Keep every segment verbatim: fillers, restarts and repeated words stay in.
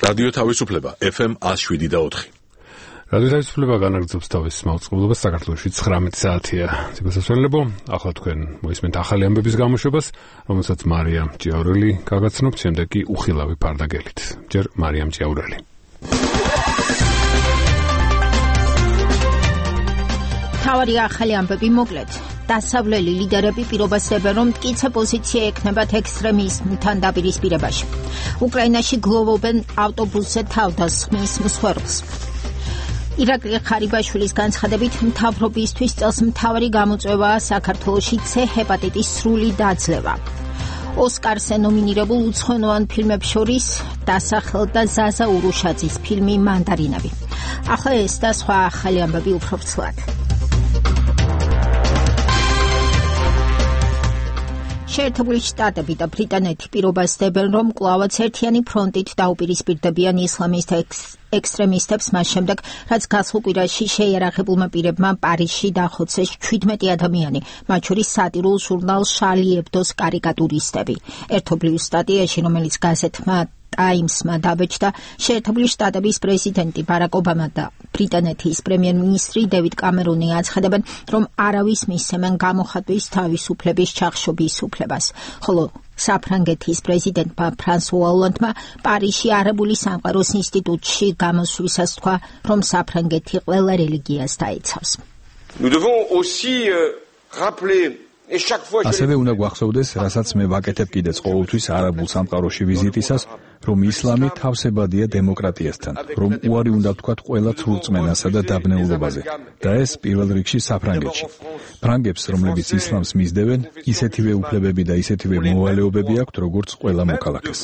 რადიო თავისუფლება ეფ ემ one oh seven და four. რადიო თავისუფლება განაგრძობს თავის მაუწყებლობას საქართველოში ცხრამეტი საათია. ციგოსასვენლებო, ახლა თქვენ მოისმენთ ახალი ამბების გამოშვებას, რომელსაც მარიამ ჭიაურელი გაგაცნობთ, შემდეგ კი უხილავი ფარდაგელით. ჯერ მარიამ ჭიაურელი. თავარი ახალი ამბები მოკლედ. დასავლელი ლიდერები პირობასებენ, რომ მტკიცე პოზიცია ექნებათ ექსტრემიზმთან დაპირისპირებაში. უკრაინაში გლოვობენ ავტობუსზე თავდასხმის მსხვერპლს. ირაკლი ხარიბაშვილის განცხადებით, მთავრობისთვის წელს მთავარი გამოწვევაა საქართველოში C ჰეპატიტის სრული დაძლევა. ოსკარზე ნომინირებულ უცხოენოვან ფილმებს შორის დასახელდა ზაზა ურუშაძის ფილმი მანდარინები. ახლა ეს და სხვა ახალი ამბები უფრო ვრცლად. შეერთებული შტატები და ბრიტანეთი პირობასდებენ, რომ კვლავაც ერთიანი ფრონტით დაუპირისპირდებიან ისლამისტ ექსტრემისტებს მას შემდეგ, რაც გასულ კვირაში შეიარაღებულმა პირებმა პარიზში დახოცეს ჩვიდმეტი ადამიანი, მათ შორის სატირულ ჟურნალ შარლი ებდოს კარიკატურისტები. ერთობლივ სტატიაში, რომელიც გაზეთმა ტაიმსმა დაბეჭდა, შეერთებული შტატების პრეზიდენტი ბარაკ ობამა და ბრიტანეთის პრემიერ-მინისტრი დევიდ კამერონი აცხადებენ, რომ არავის მისცემენ გამოხატვის თავისუფლების ჩახშობის უფლებას, ხოლო საფრანგეთის პრეზიდენტმა ფრანსუა ოლანდმა პარიზში არაბული სამყაროს ინსტიტუტში გამოსვლისას თქვა, რომ საფრანგეთი ყველა რელიგიას დაიცავს. Nous devons aussi rappeler ასევე უნდა გვახსოვდეს, რასაც მე ვაკეთებ კიდეც ყოველთვის არაბულ სამყაროში ვიზიტისას, რომ ისლამი თავსებადია დემოკრატიასთან, რომ უარი უნდა ვთქვათ ყველა ცრურწმენასა და დაბნეულობაზე, და ეს პირველ რიგში საფრანგეთში. ფრანგებს, რომლებიც ისლამს მისდევენ, ისეთივე უფლებები და ისეთივე მოვალეობები აქვთ, როგორც ყველა მოქალაქეს.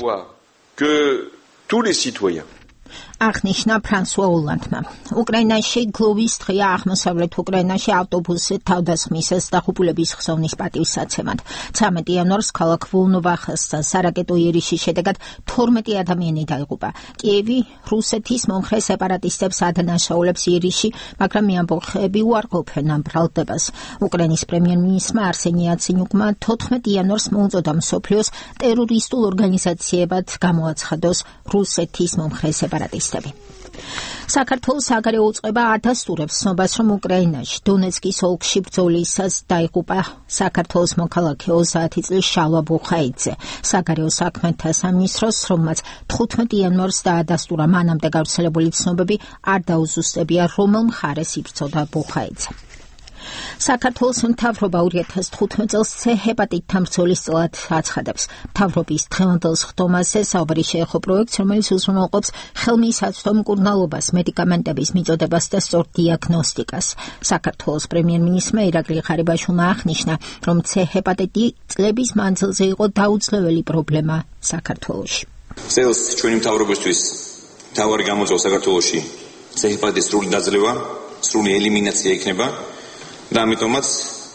აღნიშნა ფრანსუა ოლანდმა. უკრაინაში გლოვის დღეა აღმოსავლეთ უკრაინაში ავტობუსზე თავდასხმისას დაღუპულების ხსოვნის პატივსაცემად. ცამეტი იანვარს ქალაქ ვოლნოვახასთან სარაკეტო იერიშის შედეგად თორმეტი ადამიანი დაიღუპა. კიევი რუსეთის მომხრე სეპარატისტებს ადანაშაულებს იერიში, მაგრამ მეამბოხეები უარყოფენ ამ ბრალდებას. უკრაინის პრემიერ-მინისტრმა არსენი იაცენიუკმა თოთხმეტი იანვარს მოუწოდა მსოფლიოს ტერორისტულ ორგანიზაციებად გამოაცხადოს რუსეთის მომხრე სეპარატისტები. საქართველოს საგარეო უწყება ადასტურებს ცნობას, რომ უკრაინაში დონეცკის ოლქში ბრძოლისას დაიღუპა საქართველოს მოქალაქე ოცდაათი წლის შალვა ბუხაიძე. საგარეო საქმეთა სამინისტროს, რომელმაც თხუთმეტი იანვარს დაადასტურა მანამდე გავრცელებული ცნობები, არ დაუზუსტებია, რომელ მხარეს იბრძოდა ბუხაიძე. საქართველოს მთავრობა ორი ათას თხუთმეტ წელს C ჰეპატიტთან ბრძოლის წილად აცხადებს. მთავრობის დღევანდელ სხდომაზე საუბარი შეეხო პროექტს, რომელიც უზრუნველყოფს ხელმისაწვდო მკურნალობას, მედიკამენტების მიწოდებას და სწორ დიაგნოსტიკას. საქართველოს პრემიერ-მინისტრმა ირაკლი ხარიბაშვილმა აღნიშნა, რომ C ჰეპატიტი წლების მანძილზე იყო დაუძლეველი პრობლემა საქართველოში. წელს ჩვენი მთავრობისთვის მთავარი გამოწვევა საქართველოში C ჰეპატიტის სრული დაძლევა, სრული ელიმინაცია იქნება. და ამიტომაც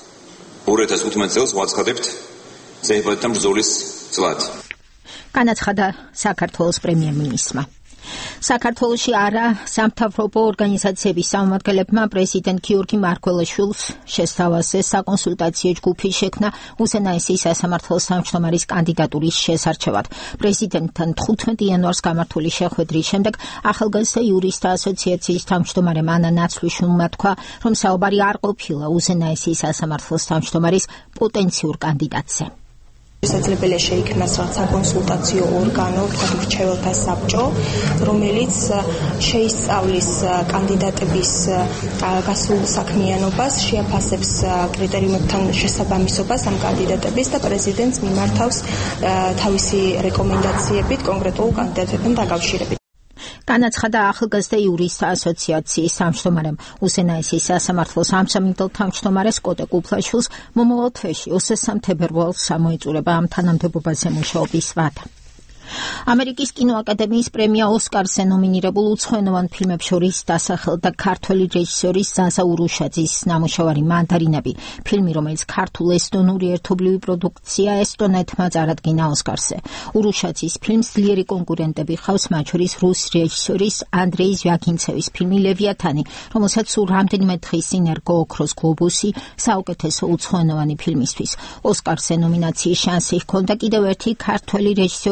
ორი ათას თხუთმეტ წელს ვაცხადებთ C ჰეპატიტთან ბრძოლის წლად. განაცხადა საქართველოს პრემიერ-მინისტრმა. საქართველოში არა სამთავრობო ორგანიზაციების წარმომადგენლებმა პრეზიდენტ გიორგი მარგველაშვილს შესთავაზე საკონსულტაციო ჯგუფი შექმნა უზენაესი სასამართლოს თავმჯდომარის კანდიდატურის შესარჩევად. პრეზიდენტთან თხუთმეტი იანვარს გამართული შეხვედრის შემდეგ ახალგაზრდა იურისტთა ასოციაციის თავმჯდომარემ ანა ნაცვლიშვილმა თქვა, რომ საუბარი არ ყოფილა უზენაესი სასამართლოს თავმჯდომარის პოტენციურ კანდიდატზე. შესაძლებელია შეიქმნას რაღაც საკონსულტაციო ორგანო, რჩეველთა საბჭო, რომელიც შეისწავლის კანდიდატების გასულ საქმიანობას, შეაფასებს კრიტერიუმებთან შესაბამისობას ამ კანდიდატების და პრეზიდენტს მიმართავს თავისი რეკომენდაციებით კონკრეტულ კანდიდატებთან დაკავშირებით. განაცხადა ახალგაზრდა იურისტთა ასოციაციის თავმჯდომარემ. უზენაესი სასამართლოს ამსამინდელ თავმჯდომარეს კოტე კუფლაშვილს მომავალ თვეში ოცდამესამე თებერვალს გამოეწურება ამ თანამდებობაზე მუშაობის ვადა. ამერიკის კინოაკადემიის პრემია ოსკარზე ნომინირებულ უცხოენოვან ფილმებს შორის დასახელდა ქართველი რეჟისორის ზაზა ურუშაძის ნამუშევარი მანდარინები, ფილმი, რომელიც ქართულ-ესტონური ერთობლივი პროდუქცია ესტონეთმა წარადგინა ოსკარზე. ურუშაძის ფილმს ძლიერი კონკურენტები ჰყავს, მათ შორის რუს რეჟისორის ანდრეი ჟვაგინცევის ფილმი ლევიათანი, რომელსაც სულ რამდენიმე დღის წინ ერგო ოქროს გლობუსი საუკეთესო უცხოენოვანი ფილმისთვის. ოსკარზე ნომინაციის შანსი ჰქონდა კიდევ ერთი ქართველი რეჟისორის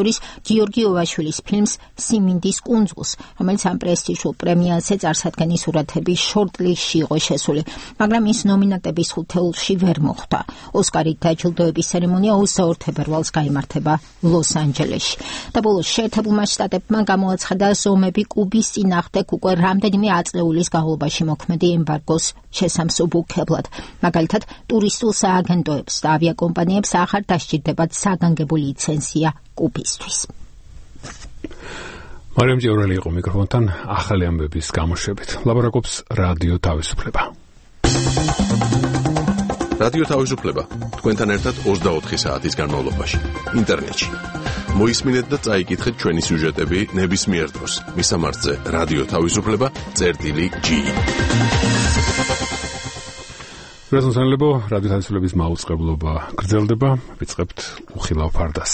გიორგი ოვაშვილის ფილმს სიმინდის კუნძულს, რომელიც ამ პრესტიჟულ პრემიაზე წარსადგენი სურათები შორტლისტში იყო შესული, მაგრამ ის ნომინანტების ხუთეულში ვერ მოხვდა. ოსკარით დაჯილდოების ცერემონია ოცდაორ თებერვალს გაიმართება ლოს-ანჯელესში. და ბოლოს შეერთებულმა შტატებმა გამოაცხადა ზომები კუბის წინააღმდეგ უკვე რამდენიმე აწლეულის განმავლობაში მოქმედი ემბარგოს შესამსუბუქებლად. მაგალითად, ტურისტულ სააგენტოებს და ავიაკომპანიებს აღარ დასჭირდებათ საგანგებო ლიცენზია კუბისთვის. მარიამ ჯევრელი იყო მიკროფონთან ახალი ამბების გამოშვებით. ლაბორაკობს რადიო თავისუფლება. რადიო თავისუფლება თქვენთან ერთად ოცდაოთხი საათის განმავლობაში ინტერნეტში. მოისმინეთ და წაიკითხეთ ჩვენი სიუჟეტები ნებისმიერ დროს მისამართზე რადიო თავისუფლება წერტილი ჯი. გასასწორებო რადიო თავისუფლების მაუწყებლობა გრძელდება, ვიწყებთ უხილავ ფარდას.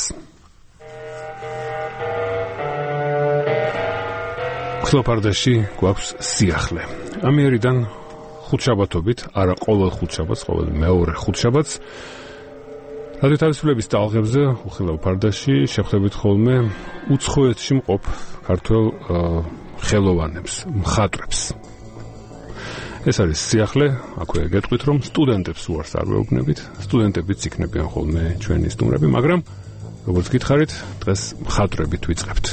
უხილავ ფარდაში გვაქვს სიახლე. ამიერიდან ხუთშაბათობით, არა ყოველ ხუთშაბათს, ყოველ მეორე ხუთშაბათს რადიო თავისუფლების ტალღებზე უხილავ ფარდაში შეხვდებით ხოლმე უცხოეთში მყოფ ქართველ ხელოვანებს, მხატვრებს. ეს არის სიახლე, აქვე გეტყვით რომ სტუდენტებს უარს არ ვეუბნებით, სტუდენტებიც იქნებიან ხოლმე ჩვენი სტუმრები, მაგრამ როგორც გითხარით, დღეს მხატვრებით ვიწყებთ.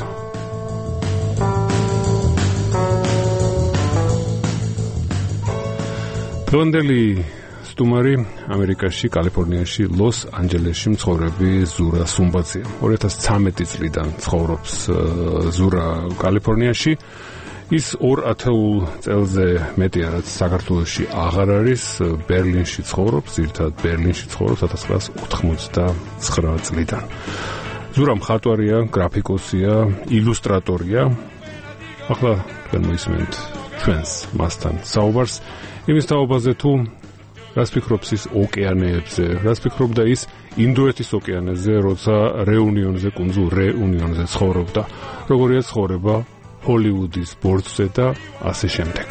დღევანდელი სტუმარი ამერიკაში, კალიფორნიაში, ლოს-ანჯელესში მცხოვრები ზურა სუმბაძეა. ორი ათას ცხრამეტი წლიდან ცხოვრობს ზურა კალიფორნიაში. ის ორ ათეულ წელზე მეტია, რაც საქართველოში აღარ არის, ბერლინში ცხოვრობს, ძირითადად ბერლინში ცხოვრობს ათას ცხრაას ოთხმოცდაცხრა წლიდან. ზურა მხატვარია, გრაფიკოსია, ილუსტრატორია. ახლა თქვენ მოისმენთ ჩვენს მასთან საუბარს იმის თაობაზე თუ რას ფიქრობს ის ოკეანეებზე, რას ფიქრობდა ის ინდოეთის ოკეანეზე, როცა რეუნიონზე, კუნძულ რეუნიონზე ცხოვრობდა, როგორია ცხოვრება ჰოლივუდის ბორცვზე და ასე შემდეგ.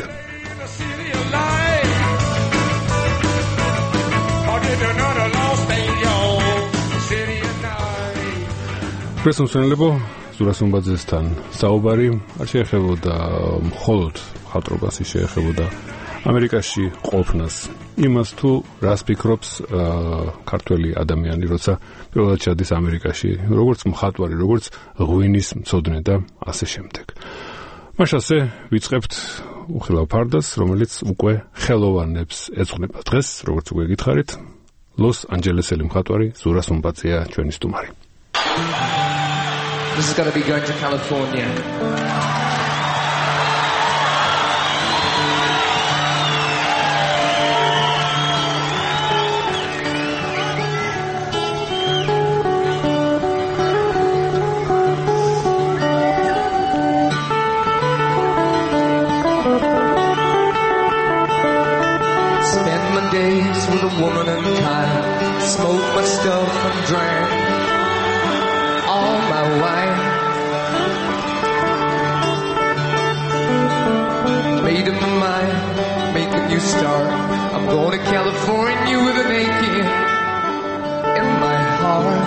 პრესმსვენელებო ზურა სუმბაძესთან საუბარი არ შეეხებოდა მხოლოდ მხატვრობას, ის შეეხებოდა ამერიკაში ყოფნას, იმას თუ რას ფიქრობს ქართველი ადამიანი, როცა პირველად ჩადის ამერიკაში, როგორც მხატვარი, როგორც ღვინის მცოდნე და ასე შემდეგ. მაშასე ვიწყებთ უხილავ ფარდას, რომელიც უკვე ხელოვანებს ეძღვნება. დღეს, როგორც უკვე გითხარით, ლოს-ანჯელესელი მხატვარი ზურა სუმბაძეა ჩვენი სტუმარი. This is going to be going to California. With a woman and child, smoke my stuff and drank all my wine. Made up my mind, make a new start. I'm going to California with an aching in my heart.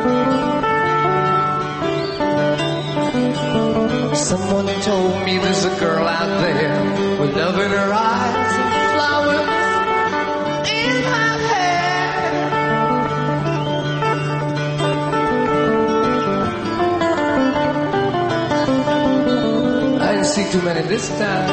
Someone told me there's a girl out there with love in her eyes and flowers in my hair. I didn't see too many this time.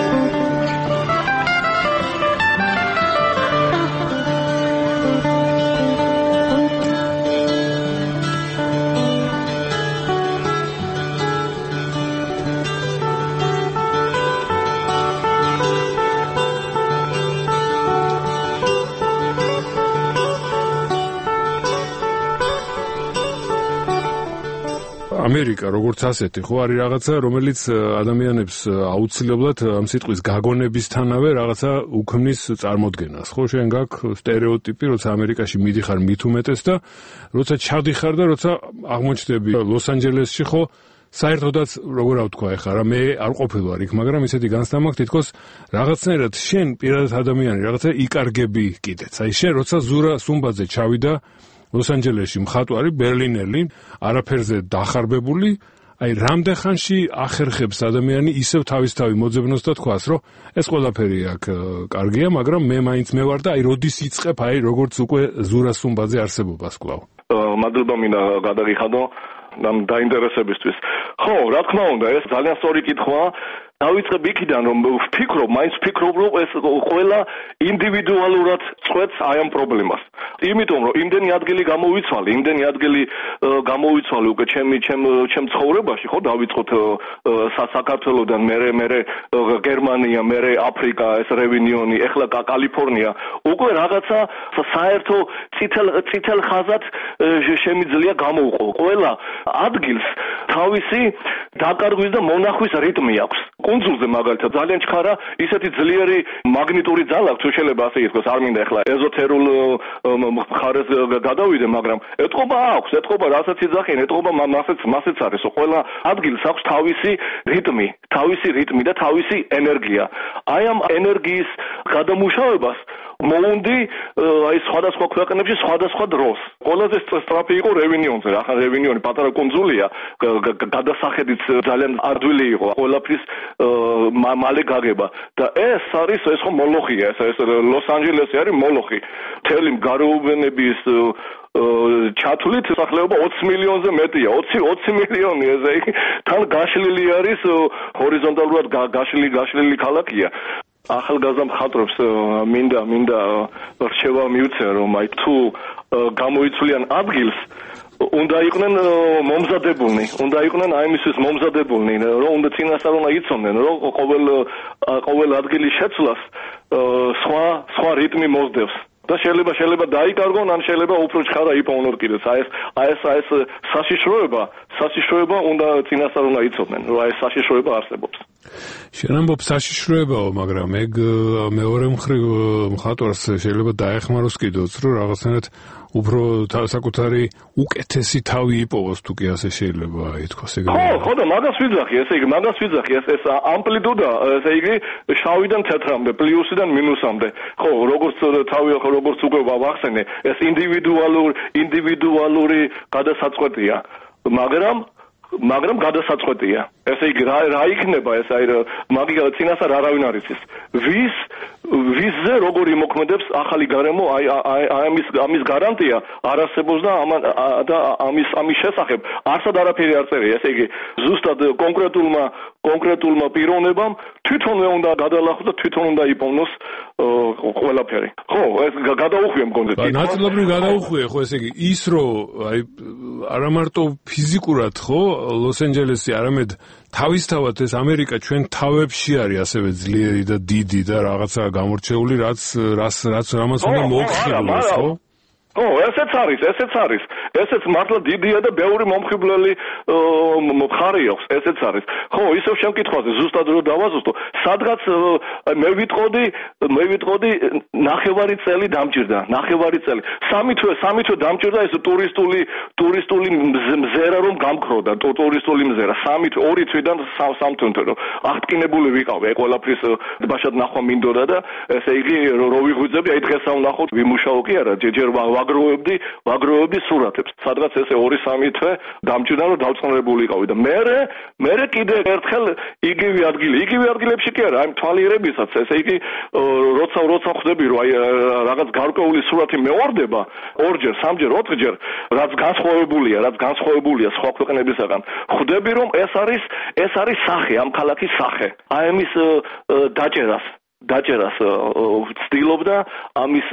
ამერიკა როგორც ასეთი ხო არის რაღაცა, რომელიც ადამიანებს აუცილებლად ამ სიტყვის გაგონებისთანავე რაღაცა უქმნის წარმოდგენას. ხო, შენ გაქვს სტერეოტიპი, როცა ამერიკაში მიდიხარ მით უმეტეს და როცა ჩავდიხარ და როცა აღმოჩნდები ლოს-ანჯელესში, ხო, საერთოდაც როგორ ავთქვა ეხლა რა მე არ ყოფილვარ იქ, მაგრამ ისეთი განცდა მაქვს თითქოს რაღაცნაირად შენ პირადად ადამიანი რაღაცა იკარგები კიდეც. აი შენ როცა ზურა სუმბაძე ჩავიდა ლოს-ანჯელესში მხატვარი, ბერლინელი, არაფერზე დახარბებული, აი რამდენ ხანში ახერხებს ადამიანი ისევ თავისთავი მოძებნოს და თქვას, რომ ეს ყველაფერი აქ კარგია, მაგრამ მე მაინც მე ვარ და აი როდის იწყებ აი როგორც უკვე ზურასუმბაძე არსებობას კვლავ. მადლობა მინდა გადაგიხადო ამ დაინტერესებისთვის. ხო, რა თქმა უნდა, ეს ძალიან სწორი კითხვაა. დავიწყებ იქიდან, რომ ვფიქრობ, მაინც ვფიქრობ, რომ ეს ყველა ინდივიდუალურად წყვეტს აი ამ პრობლემას. იმიტომ რომ იმდენი ადგილი გამოვიცვალე, იმდენი ადგილი გამოვიცვალე უკვე ჩემი ჩემ ჩემ ცხოვრებაში, ხო, დავიწყოთ საქართველოდან, მერე მერე გერმანია, მერე აფრიკა, ეს რევინიონი, ეხლა კალიფორნია, უკვე რაღაცა საერთო წითელ წითელ ხაზად შემიძლია გამოვყო. ყველა ადგილს თავისი დაკარგვის და მონახვის რიტმი აქვს. კუნძულზე მაგალითად ძალიან ჩქარა ისეთი ძლიერი მაგნიტური ძალა აქვს, თუ შეიძლება ასე ითქვას, არ მინდა ახლა ეზოთერულ მხარეს გადავიდე, მაგრამ ეთყობა აქვს, ეთყობა რასაც იძახიან, ეთყობა მასეც მასეც არის, ყველა ადგილს აქვს თავისი რიტმი, თავისი რიტმი და თავისი ენერგია. აი ამ ენერგიის გადამუშავებას მოუნდი აი სხვადასხვა ქვეყნებში სხვადასხვა დროს. ყველაზე სწრაფი იყო რევინიონზე, ახლა რევინიონი პატარა კუნძულია, გადასახედიც ძალიან ადვილი იყო, ყველაფრის მალე გაგება და ეს არის ეს ხო მოლოხია, ეს ეს ლოს-ანჯელესი არის მოლოხი. მთელი გარეუბნების ჩათვლით სახლებობა ოცი მილიონზე მეტია, ოცი ოცი მილიონი, ესე იგი თან გაშლილი არის, ჰორიზონტალურად გაშლილი გაშლილი ქალაქია. ახალგაზრდა მხატვრებს მინდა მინდა რჩევა მიუწია, რომ აი თუ გამოიცვლიან ადგილს უნდა იყვნენ მომზადებულნი, უნდა იყვნენ აი მისთვის მომზადებულნი, რომ უნდა წინასწარ უნდა იცოდნენ, რომ ყოველ ყოველ ადგილის შეცვლას სხვა სხვა რიტმი მოსდევს. და შეიძლება შეიძლება დაიკარგონ, ან შეიძლება უფრო ჩქარა იპოვნონ კიდეც. აი ეს აი ეს აი ეს საშიშროება, საშიშროება უნდა წინასწარ უნდა იცოდნენ, რომ აი ეს საშიშროება არსებობს. შენ ამბობ საშიშროებაო, მაგრამ ეგ მეორე მხრივ მხატვარს შეიძლება დაეხმაროს კიდეც, რომ რაღაცნაირად უფრო საკუთარი უკეთესი თავი იპოვოს, თუ კი ასე შეიძლება ითქვას ეგრე. ხო, ხო და მაგას ვიძახი, ესე იგი, მაგას ვიძახი, ეს ეს ამპლიტუდა, ესე იგი, შავიდან თეთრამდე, პლუსიდან მინუსამდე. ხო, როგორც თავი როგორც უკვე ვახსენე, ეს ინდივიდუალური ინდივიდუალური გადასაწყვეტია, მაგრამ მაგრამ გადასაწყვეტია. ესე იგი, რა რა იქნება ეს აი მაგალითად წინასწარ არავინ არ იცის. ვის ვისზე როგორ იმოქმედებს ახალი გარემო, აი აი ამის ამის გარანტია არ არსებობს და ამ და ამის ამის შესახებ არსად არაფერი არ წერია. ესე იგი, ზუსტად კონკრეტულმა კონკრეტულმა პიროვნებამ თვითონვე უნდა გადალახოს და თვითონ უნდა იპოვნოს ყველაფერი. ხო, ეს გადაუხვია მგონდა. ნაწილობრივ გადაუხვია, ხო, ესე იგი, ის რომ აი არა მარტო ფიზიკურად, ხო, ლოს-ანჯელესი, არამედ თავისთავად ეს ამერიკა ჩვენ თავებში არის ასევე ძლიერი და დიდი და რაღაცა გამორჩეული, რაც რაც რაც რამაც უნდა მოხიბლოს, ხო? ხო, ესეც არის, ესეც არის. ესეც მართლა დიდია და ბევრი მომხიბლელი მხარე აქვს, ესეც არის. ხო, ისევ შემკითხვაზე ზუსტად რო დავაზუსტო, სადღაც მე ვიტყოდი, მე ვიტყოდი ნახევარი წელი დამჭირდა, ნახევარი წელი. სამი თვე, სამი თვე დამჭირდა ეს ტურისტული ტურისტული მზერა რომ გამქროდა, ტურისტული მზერა. სამი თვე, ორი თვიდან სამ თვე რომ აღტკინებული ვიყავი, აი ყველაფრის ბაშად ნახვა მინდოდა და ესე იგი რო ვიღვიძები, აი დღეს ავნახოთ, ვიმუშაო კი არა, ჯერ ვაგროვებდი, ვაგროვებდი სურათებს. სადღაც ესე ორი სამი თვე დამჭირდა რომ დავწყნარებული იყავი და მერე მერე კიდე ერთხელ იგივე ადგილი, იგივე ადგილებში კი არა, აი თვალიერებისაც, ესე იგი როცა როცა ხვდები რომ აი რაღაც გარკვეული სურათი მეორდება, ორჯერ, სამჯერ, ოთხჯერ, რაც განსხვავებულია, რაც განსხვავებულია სხვა ქვეყნებისაგან, ხვდები რომ ეს არის ეს არის სახე, ამ ქალაქის სახე. აი ამის დაჭერას დაჭერას ვცდილობ და ამის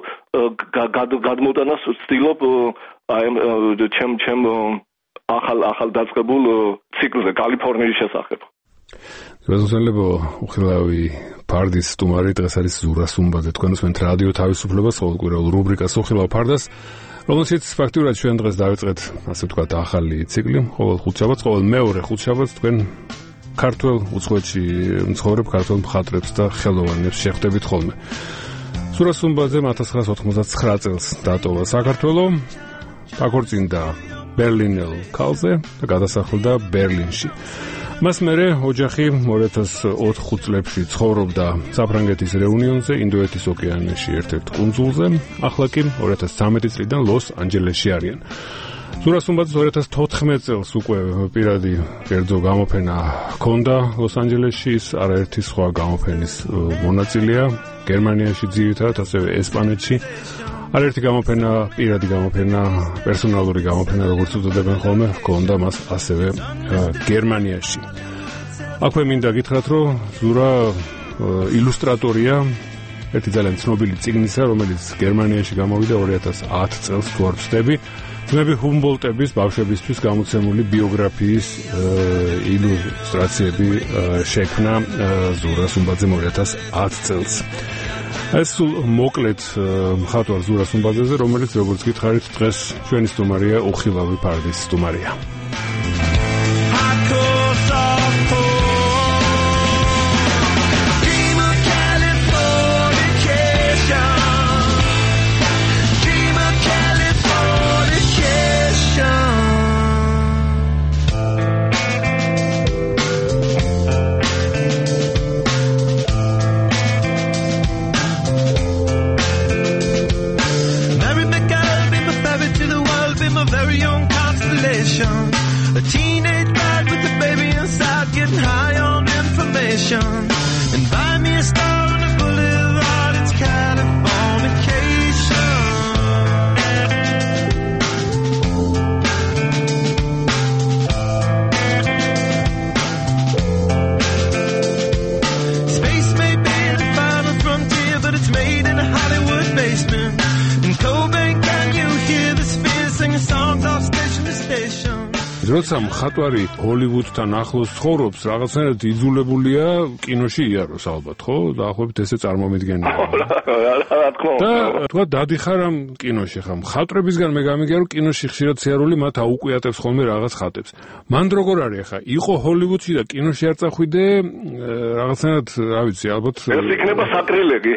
გადმოტანას ვცდილობ აი ჩემ ჩემ ახალ ახალ დაწყებულ ციკლზე კალიფორნიის შესახებ. გასულელებო, უხილავი ფარდის სტუმარი დღეს არის ზურასუმბაძე, თქვენ უსმენთ რადიო თავისუფლებას, ყოველკვირეულ რუბრიკას უხილავ ფარდას, რომელშიც ფაქტიურად ჩვენ დღეს დავიწყეთ, ასე ვთქვათ, ახალი ციკლი, ყოველ ხუთშაბათს, ყოველ მეორე ხუთშაბათს თქვენ ქართულ უცხოეთში მცხოვრებ ქართულ მხატვრებს და ხელოვანებს შეხვდებით ხოლმე. ზურასუმბაძემ ათას ცხრაასი ოთხმოცდათცხრა წელს დატოვა საქართველო, დაქორწინდა ბერლინელ ქალზე და გადასახლდა ბერლინში. მას მერე ოჯახი ორი ათას ოთხ წლებში ცხოვრობდა საფრანგეთის რეუნიონზე, ინდოეთის ოკეანეში ერთ-ერთ კუნძულზე, ახლა კი ორი ათას ცხრამეტი წლიდან ლოს-ანჯელესში არიან. ზურა სუმბაძეს two thousand fourteen წელს უკვე პირადი კერძო გამოფენა ჰქონდა ლოს-ანჯელესში, ის არაერთი სხვა გამოფენის მონაწილეა, გერმანიაში ძირითადად, ასევე ესპანეთში. არაერთი გამოფენა, პირადი გამოფენა, პერსონალური გამოფენა, როგორც უწოდებენ ხოლმე, ჰქონდა მას ასევე გერმანიაში. აქვე მინდა გითხრათ, რომ ზურა ილუსტრატორია ერთი ძალიან ცნობილი წიგნისა, რომელიც გერმანიაში გამოვიდა two thousand ten წელს, თუ არ ვცდები. ძმები ჰუმბოლტების ბავშვებისთვის გამოცემული ბიოგრაფიის ილუსტრაციები შექმნა ზურა სუმბაძემ two thousand ten წელს. ეს მოკლედ მხატვარ ზურა სუმბაძეზე, რომელიც როგორც გითხარით, დღეს ჩვენი სტუმარია, უხილავი ფარდის სტუმარია. A teenage bride with a baby inside, getting high on information. And buy me a star on the boulevard, it's Californication. Space may be the final frontier, but it's made in a Hollywood basement. In Cobain, can you hear the spheres singing songs off station to station? როცა მხატვარი ჰოლივუდთან ახლოს ცხოვრობს, რაღაცნაირად იძულებულია კინოში იაროს ალბათ, ხო? დაახლოებით ესე წარმომიდგენია. რა თქმა უნდა. და თქვა დადიხარ ამ კინოში ხა მხატვრებისგან მე გამიგია რომ კინოში ხშირად სიარული მათ აუკვიატებს ხოლმე რაღაც ხატებს. მან როგორ არის ხა? იყო ჰოლივუდში და კინოში არ წახვიდე, რაღაცნაირად, რა ვიცი, ალბათ ეს იქნება საკრილეგი.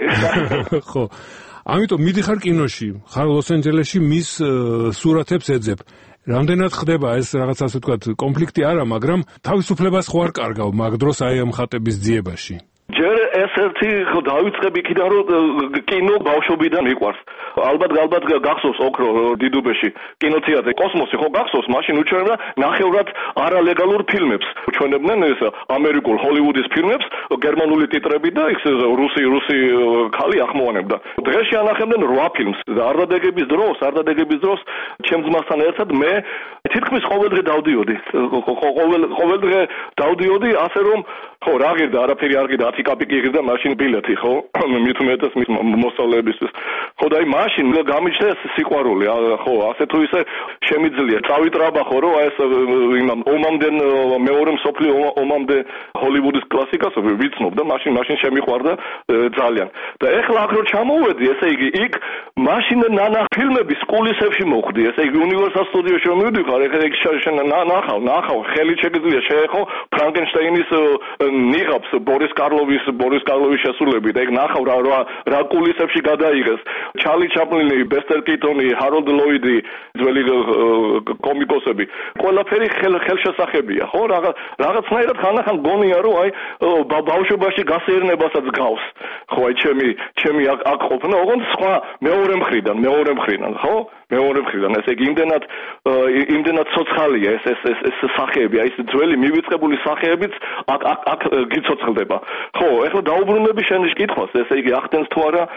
ხო. ამიტომ მიდიხარ კინოში, ხარ ლოს-ანჯელესში, მის სურათებს ეძებ. რამდენად ხდება ეს რაღაც ასე ვთქვათ კონფლიქტი არა, მაგრამ თავისუფლებას ხო არ კარგავ მაგ დროს აი ამ ხატების ძიებაში. ჯერ ეს ერთი ხო დავიწყებ იქიდან რომ კინო ბავშვობიდან მიყვარს. ალბათ ალბათ გახსოვს ოქრო დიდუბეში კინოთეატრი კოსმოსი ხო გახსოვს, მაშინ უჩვენებდა ნახევრად არალეგალურ ფილმებს. უჩვენებდნენ ეს ამერიკულ ჰოლივუდის ფილმებს, გერმანული ტიტრები და იქ რუსი რუსი ხალი ახმოვანებდა. დღეში ანახებდნენ რვა ფილმს და არდადეგების დროს, არდადეგების დროს ჩემ ძმასთან ერთად მე თითქმის ყოველდღე დავდიოდი. ყოველ ყოველდღე დავდიოდი, ასე რომ ხო რა ღირდა, არაფერი არ ღირდა, ათი კაპიკი ღირდა მაშინ ბილეთი, ხო? მით უმეტეს მის მოსწავლეებისთვის. ხო და აი მაშინ გამიჩნდა ეს სიყვარული, ხო, ასე თუ ისე შემიძლია. წავიტრაბა ხო რომ ეს იმამ ომამდე მეორე მსოფლიო ომამდე ჰოლივუდის კლასიკას ვიცნობ და მაშინ მაშინ შემიყვარდა ძალიან. და ეხლა აქ რო ჩამოვედი, ესე იგი იქ მაშინ ნანა ფილმების კულისებში მოხდი, ესე იგი უნივერსალ სტუდიოში რომ მივდივარ, ეხლა იქ ნახავ, ნახავ, ხელი შეგიძლია შეეხო ფრანკენშტაინის ნიღაბს ბორის კარლოვის ბორის კარლოვის შესრულებით. ეგ ნახავ რა რა რა კულისებში გადაიღეს. ჩარლი ჩაპლინი, ბესტერ კიტონი, ჰაროლდ ლოიდი, ძველი კომიკოსები. ყველაფერი ხელშესახებია, ხო? რაღაც რაღაცნაირად ხანახან გონია რომ აი ბავშვობაში გასეირნებასაც გავს. ხო, აი ჩემი ჩემი აქ აქ ყოფნა, ოღონდ სხვა მეორე მხრიდან, მეორე მხრიდან, ხო? მეორე მხრიდან ესე იგი იმდენად იმდენად ცოცხალია ეს ეს ეს სახეები, აი ეს ძველი მივიწყებული სახეებიც აქ აქ აქ გიცოცხლდება. ხო, ეხლა დაუბრუნდები შენ კითხვას, ესე იგი ახდენს თუ არა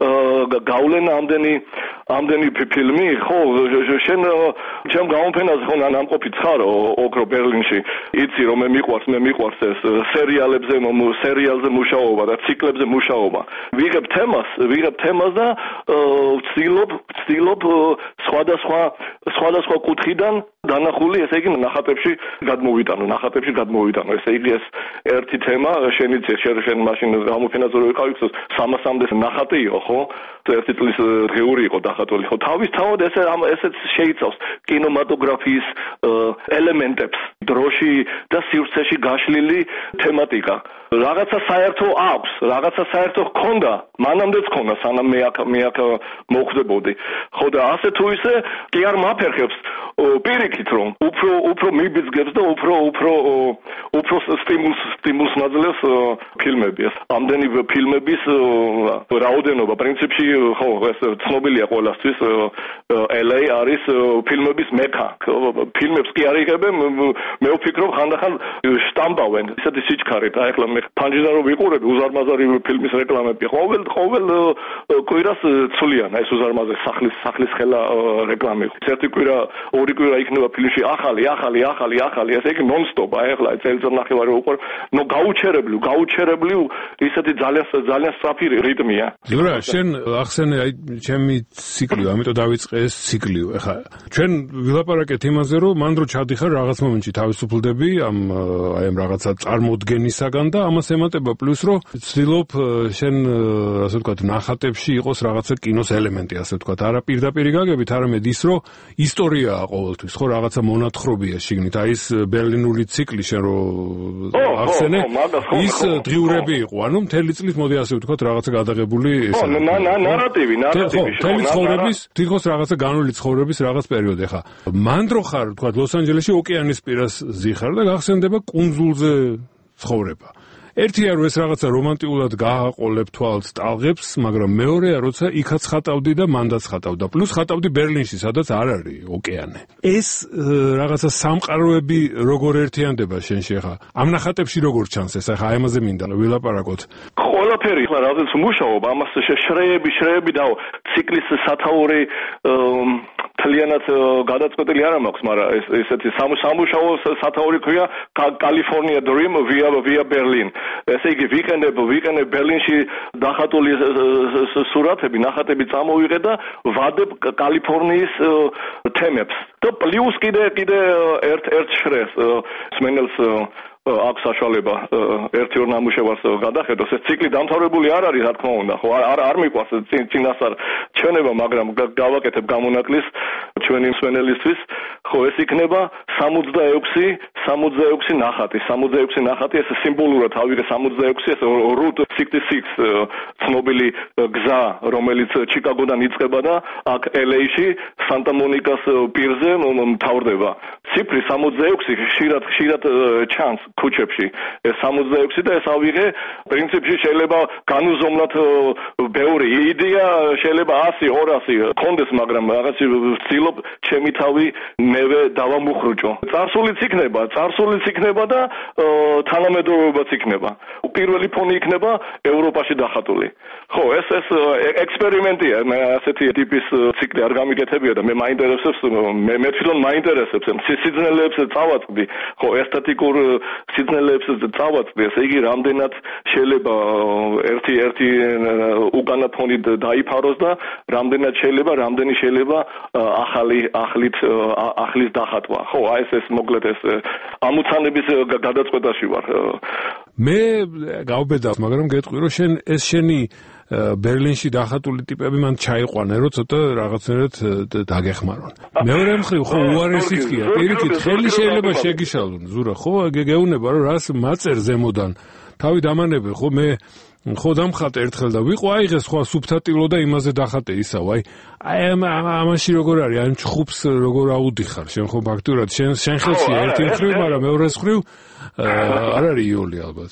გავლენა ამდენი ამდენი ფილმი, ხო, შენ ჩემ გამოფენაზე ხო ნამყოფი ცხარ ოქრო ბერლინში. იცი რომ მე მიყვარს, მე მიყვარს ეს სერიალებზე, სერიალზე მუშაობა და ციკლებზე მუშაობა. ვიღებ თემას, ვიღებ თემას და ვცდილობ, ვცდილობ სხვადასხვა სხვადასხვა კუთხიდან დანახული, ესე იგი ნახატებში გადმოვიტანო, ნახატებში გადმოვიტანო. ესე იგი ეს ერთი თემა, შენიც შენ შენ მაშინ გამოფენაზე რო ვიყავი, სამასამდე ნახატი იყო, ხო? ერთი წლის დღიური იყო დახატული, ხო? თავისთავად ესე ესეც შეიცავს კინემატოგრაფიის ელემენტებს, დროში და სივრცეში გაშლილი თემატიკა. რაღაცა საერთო აქვს, რაღაცა საერთო ჰქონდა, მანამდეც ჰქონდა, სანამ მე აქ მე აქ მოხვდებოდი. ხო და ასე თუ ისე კი არ მაფერხებს პირიქით იქით რომ უფრო უფრო მიბიძგებს და უფრო უფრო უფრო სტიმულს სტიმულს მაძლევს ფილმები. ამდენი ფილმების რაოდენობა პრინციპში ხო ეს ცნობილია ყველასთვის ელ ეი არის ფილმების მექა. ფილმებს კი არ იღებენ მე ვფიქრობ ხანდახან შტამპავენ ისეთი სიჩქარით. აი ახლა მე ფანჯიდან რომ ვიყურები უზარმაზარი ფილმის რეკლამები ყოველ ყოველ კვირას ცვლიან ეს უზარმაზარი სახლის სახლის ხელა რეკლამები. ერთი კვირა ორი კვირა იქნება ფილმში ახალი ახალი ახალი ახალი ესე იგი ნონ-სტოპ. აი ახლა წელიწად ნახევარი უყურ ნუ გაუჩერებლივ გაუჩერებლივ ისეთი ძალიან ძალიან სწრაფი რიტმია. ზურა შენ ახსენე აი ჩემი ციკლი ამიტომ დავიწყე ეს ციკლი. ეხლა ჩვენ ვილაპარაკეთ იმაზე რომ მან დრო ჩადიხარ რაღაც მომენტში თავისუფლდები ამ აი ამ რაღაცა წარმოდგენისაგან და ამას ემატება პლუს რომ ვცდილობ შენ ასე ვთქვათ ნახატებში იყოს რაღაცა კინოს ელემენტი ასე ვთქვათ. არა პირდაპირ გაგებით არამედ ის რომ ისტორიაა ყოველთვის ხო რაღაცა მონათხრობია შიგნით. აი ეს ბერლინული ციკლი შენ რო ახსენე ის დღიურები იყო ანუ მთელი წლის მოდი ასე ვთქვათ რაღაცა გადაღებული ესა ნარატივი ნარატივი მთელი ცხოვრების თითქოს რაღაცა განვლილი ცხოვრების რაღაც პერიოდი. ხა მან დრო ხარ ვთქვათ ლოს-ანჯელესში ოკეანის პირას ზიხარ და გახსენდება კუნძულზე ცხოვრება. ერთია რომ ეს რაღაცა რომანტიკულად გააყოლებ თვალს ტალღებს, მაგრამ მეორეა როცა იქაც ხატავდი და მანდაც ხატავდა. პლუს ხატავდი ბერლინში, სადაც არ არის ოკეანე. ეს რაღაცა სამყაროები როგორ ერთიანდება შენში ხა? ამ ნახატებში როგორ ჩანს ეს? ხა აი ამაზე მინდა ვილაპარაკოთ. ყველაფერი ხა რადგან მუშაობ, ამას შრეები, შრეები და ციკლის სათაური თლიანად გადაწყვეტილი არ მაქვს, მაგრამ ეს ესეთი სამუშაო სათაური ქვია კალიფორნია დრიმ via via Berlin. ესე იგი ვიყენებ ვიყენებ ბერლინში დახატული სურათები, ნახატები წამოვიღე და ვადებ კალიფორნიის თემებს. და პლუს კიდე კიდე ერთ ერთ შრეს სმენელს აქვს საშუალება ერთი ორ ნამუშევარს გადახედოს. ეს ციკლი დამთავრებული არ არის, რა თქმა უნდა, ხო არ არ მიყვარს წინასწარ ჩვენება, მაგრამ გავაკეთებ გამონაკლის ჩვენი მსმენელისთვის. ხო ეს იქნება სამოცდაექვსი სამოცდაექვსი ნახატი. სამოცდაექვსი ნახატი ეს სიმბოლურად ავიღე სამოცდაექვსი ეს Route εξήντα έξι ცნობილი გზა, რომელიც ჩიკაგოდან იწყება და აქ ელ ეიში სანტა მონიკას პირზე მთავრდება. ციფრი სამოცდაექვსი ხშირად ხშირად ჩანს ქუჩებში. ეს სამოცდაექვსი და ეს ავიღე პრინციპში შეიძლება განუზომლად ბევრი იდეა შეიძლება ასი ორასი კონდეს, მაგრამ რაღაც ვცდილობ ჩემი თავი ნევე დავამუხრუჭო. წარსულიც იქნება, წარსულიც იქნება და თანამედროვეობაც იქნება. პირველი ფონი იქნება ევროპაში დახატული. ხო, ეს ეს ექსპერიმენტია, მე ასეთი ტიპის ციკლი არ გამიგეთებია და მე მაინტერესებს, მე მე თვითონ მაინტერესებს, სიძნელეებს წავაწყდი. ხო, ესთეტიკურ სიძნელეებს წავაწყდი, ესე იგი რამდენად შეიძლება ერთი ერთი უკანა ფონი დაიფაროს და რამდენად შეიძლება, რამდენი შეიძლება ახალი ახლით ახლის დახატვა. ხო, აი ეს ეს მოკლედ ეს ამოცანების გადაწყვეტაში ვარ. მე გავბედავ, მაგრამ გეტყვი რომ შენ ეს შენი ბერლინში დახატული ტიპები მან ჩაიყვანა, რომ ცოტა რაღაცნაირად დაგეხმარონ. მეორე მხრივ ხო უარესიც კია, პირიქით ხელი შეიძლება შეგიშალონ, ზურა, ხო გეუბნება რომ რას მაწერ ზემოდან. თავი დამანებე, ხო მე ხო დამხატე ერთხელ და ვიყო აიღეს ხო სუბტიტილო და იმაზე დახატე ისავ. აი აი ამაში როგორ არის? აი ჩხუბს როგორ აუდიხარ? შენ ხო ფაქტურად შენ შენ ხელში ერთი მხრივ, მაგრამ მეორე მხრივ არ არის იოლი ალბათ.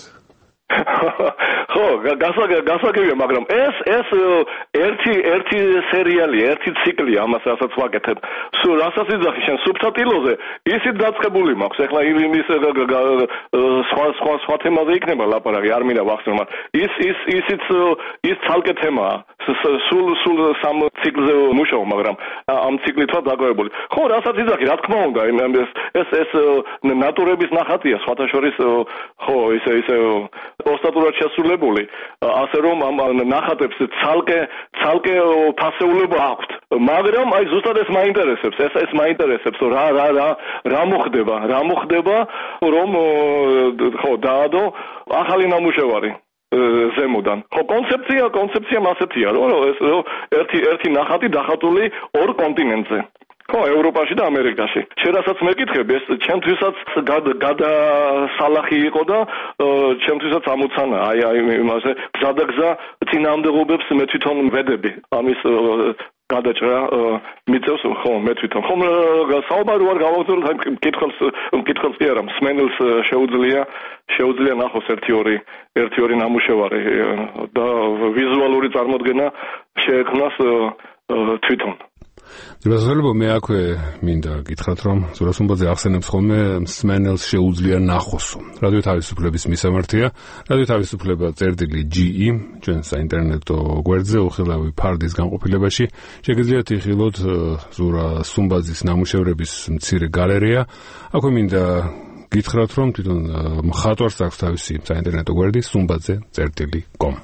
ხო, გასაგებია, მაგრამ ეს ეს ერთი ერთი სერიალი, ერთი ციკლი ამას რასაც ვაკეთებ. სულ რასაც იძახი შენ სუბტიტილოზე, ისიც დაწყებული მაქვს. ეხლა იმის სხვა სხვა სხვა თემაზე იქნება ლაპარაკი, არ მინდა ვახსენო, მაგრამ ის ის ისიც ის ცალკე თემაა. სულ სულ სამ ციკლზე მუშაობ, მაგრამ ამ ციკლითაც დაგვებული. ხო, რასაც იძახი, რა თქმა უნდა, ეს ეს ეს ნატურების ნახატია, სხვათა შორის ხო, ისე ისე ოსტატურად შესრულებული, ასე რომ ამ ნახატებს ცალკე ცალკე ფასეულობა აქვს. მაგრამ აი ზუსტად ეს მაინტერესებს, ეს ეს მაინტერესებს, რა რა რა რა მოხდება, რა მოხდება, რომ ხო დაადო ახალი ნამუშევარი ზემოდან. ხო, კონცეფცია, კონცეფცია მასეთია, რომ ეს ერთი ერთი ნახატი დახატული ორ კონტინენტზე. ხო, ევროპაში და ამერიკაში. შენასაც მეკითხები, ეს ჩემთვისაც გადასალახი იყო და ჩემთვისაც ამოცანა. აი აი იმაზე გზადაგზა წინამდებობებს მე თვითონ ვედები. ამის გადაჭრა მიწევს, ხო, ხო მე თვითონ ხომ საუბარი ვარ გავაგზავნოთ აი მკითხელს მკითხელს კი არა მსმენელს შეუძლია შეუძლია ნახოს ერთი ორი ერთი ორი ნამუშევარი და ვიზუალური წარმოდგენა შეექმნას თვითონ ძვირასრულებო მე აქვე მინდა გითხრათ რომ ზურასუმბაძე ახსენებს ხოლმე მსმენელს შეუძლია ნახოსო რადიო თავისუფლების მისამართია რადიო თავისუფლება წერტილი ჯი ი ჩვენ საინტერნეტო გვერდზე უხილავი ფარდის განყოფილებაში შეგიძლიათ იხილოთ ზურასუმბაძის ნამუშევრების მცირე გალერეა აქვე მინდა გითხრათ რომ თვითონ მხატვარს აქვს თავისი საინტერნეტო გვერდი sumbaze წერტილი com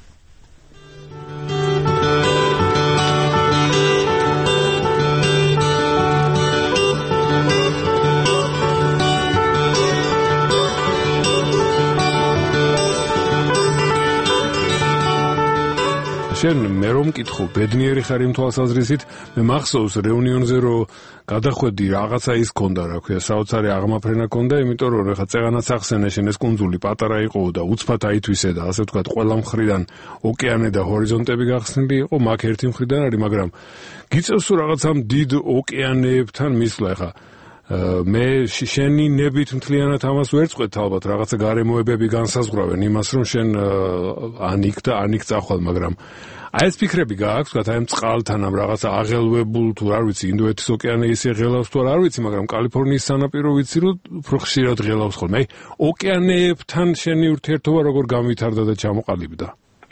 შენ მე რომ მკითხო ბედნიერი ხარ იმ თვალსაზრისით მე მახსოვს რეუნიონზე რომ გადახვედი რაღაცა ის ქონდა რა ქვია საოცარი აღმაფრენა ქონდა იმიტომ რომ ეხა წეღანაც ახსენე შენ ეს კუნძული პატარა იყო და უცბად აითვისე და ასე ვთქვათ ყველა მხრიდან ოკეანე და ჰორიზონტები გახსნილი იყო მაგ ერთი მხრიდან არის მაგრამ გიწევს რაღაც ამ დიდ ოკეანეებთან მისვლა ეხა მე შენი ნებით მთლიანად ამას ვერ წყვეთ ალბათ რაღაცა გარემოებები განსაზღვრავენ იმას რომ შენ ანიკ და ანიკ წახვალ მაგრამ აი ეს ფიქრები გააქვს თქვა აი ამ წყალთან ამ რაღაცა აღელვებულ თუ არ ვიცი ინდოეთის ოკეანე ისე ღელავს თუ არ ვიცი მაგრამ კალიფორნიის სანაპირო ვიცი რომ უფრო ხშირად ღელავს ხოლმე აი ოკეანეებთან შენი ურთიერთობა როგორ გამვითარდა და ჩამოყალიბდა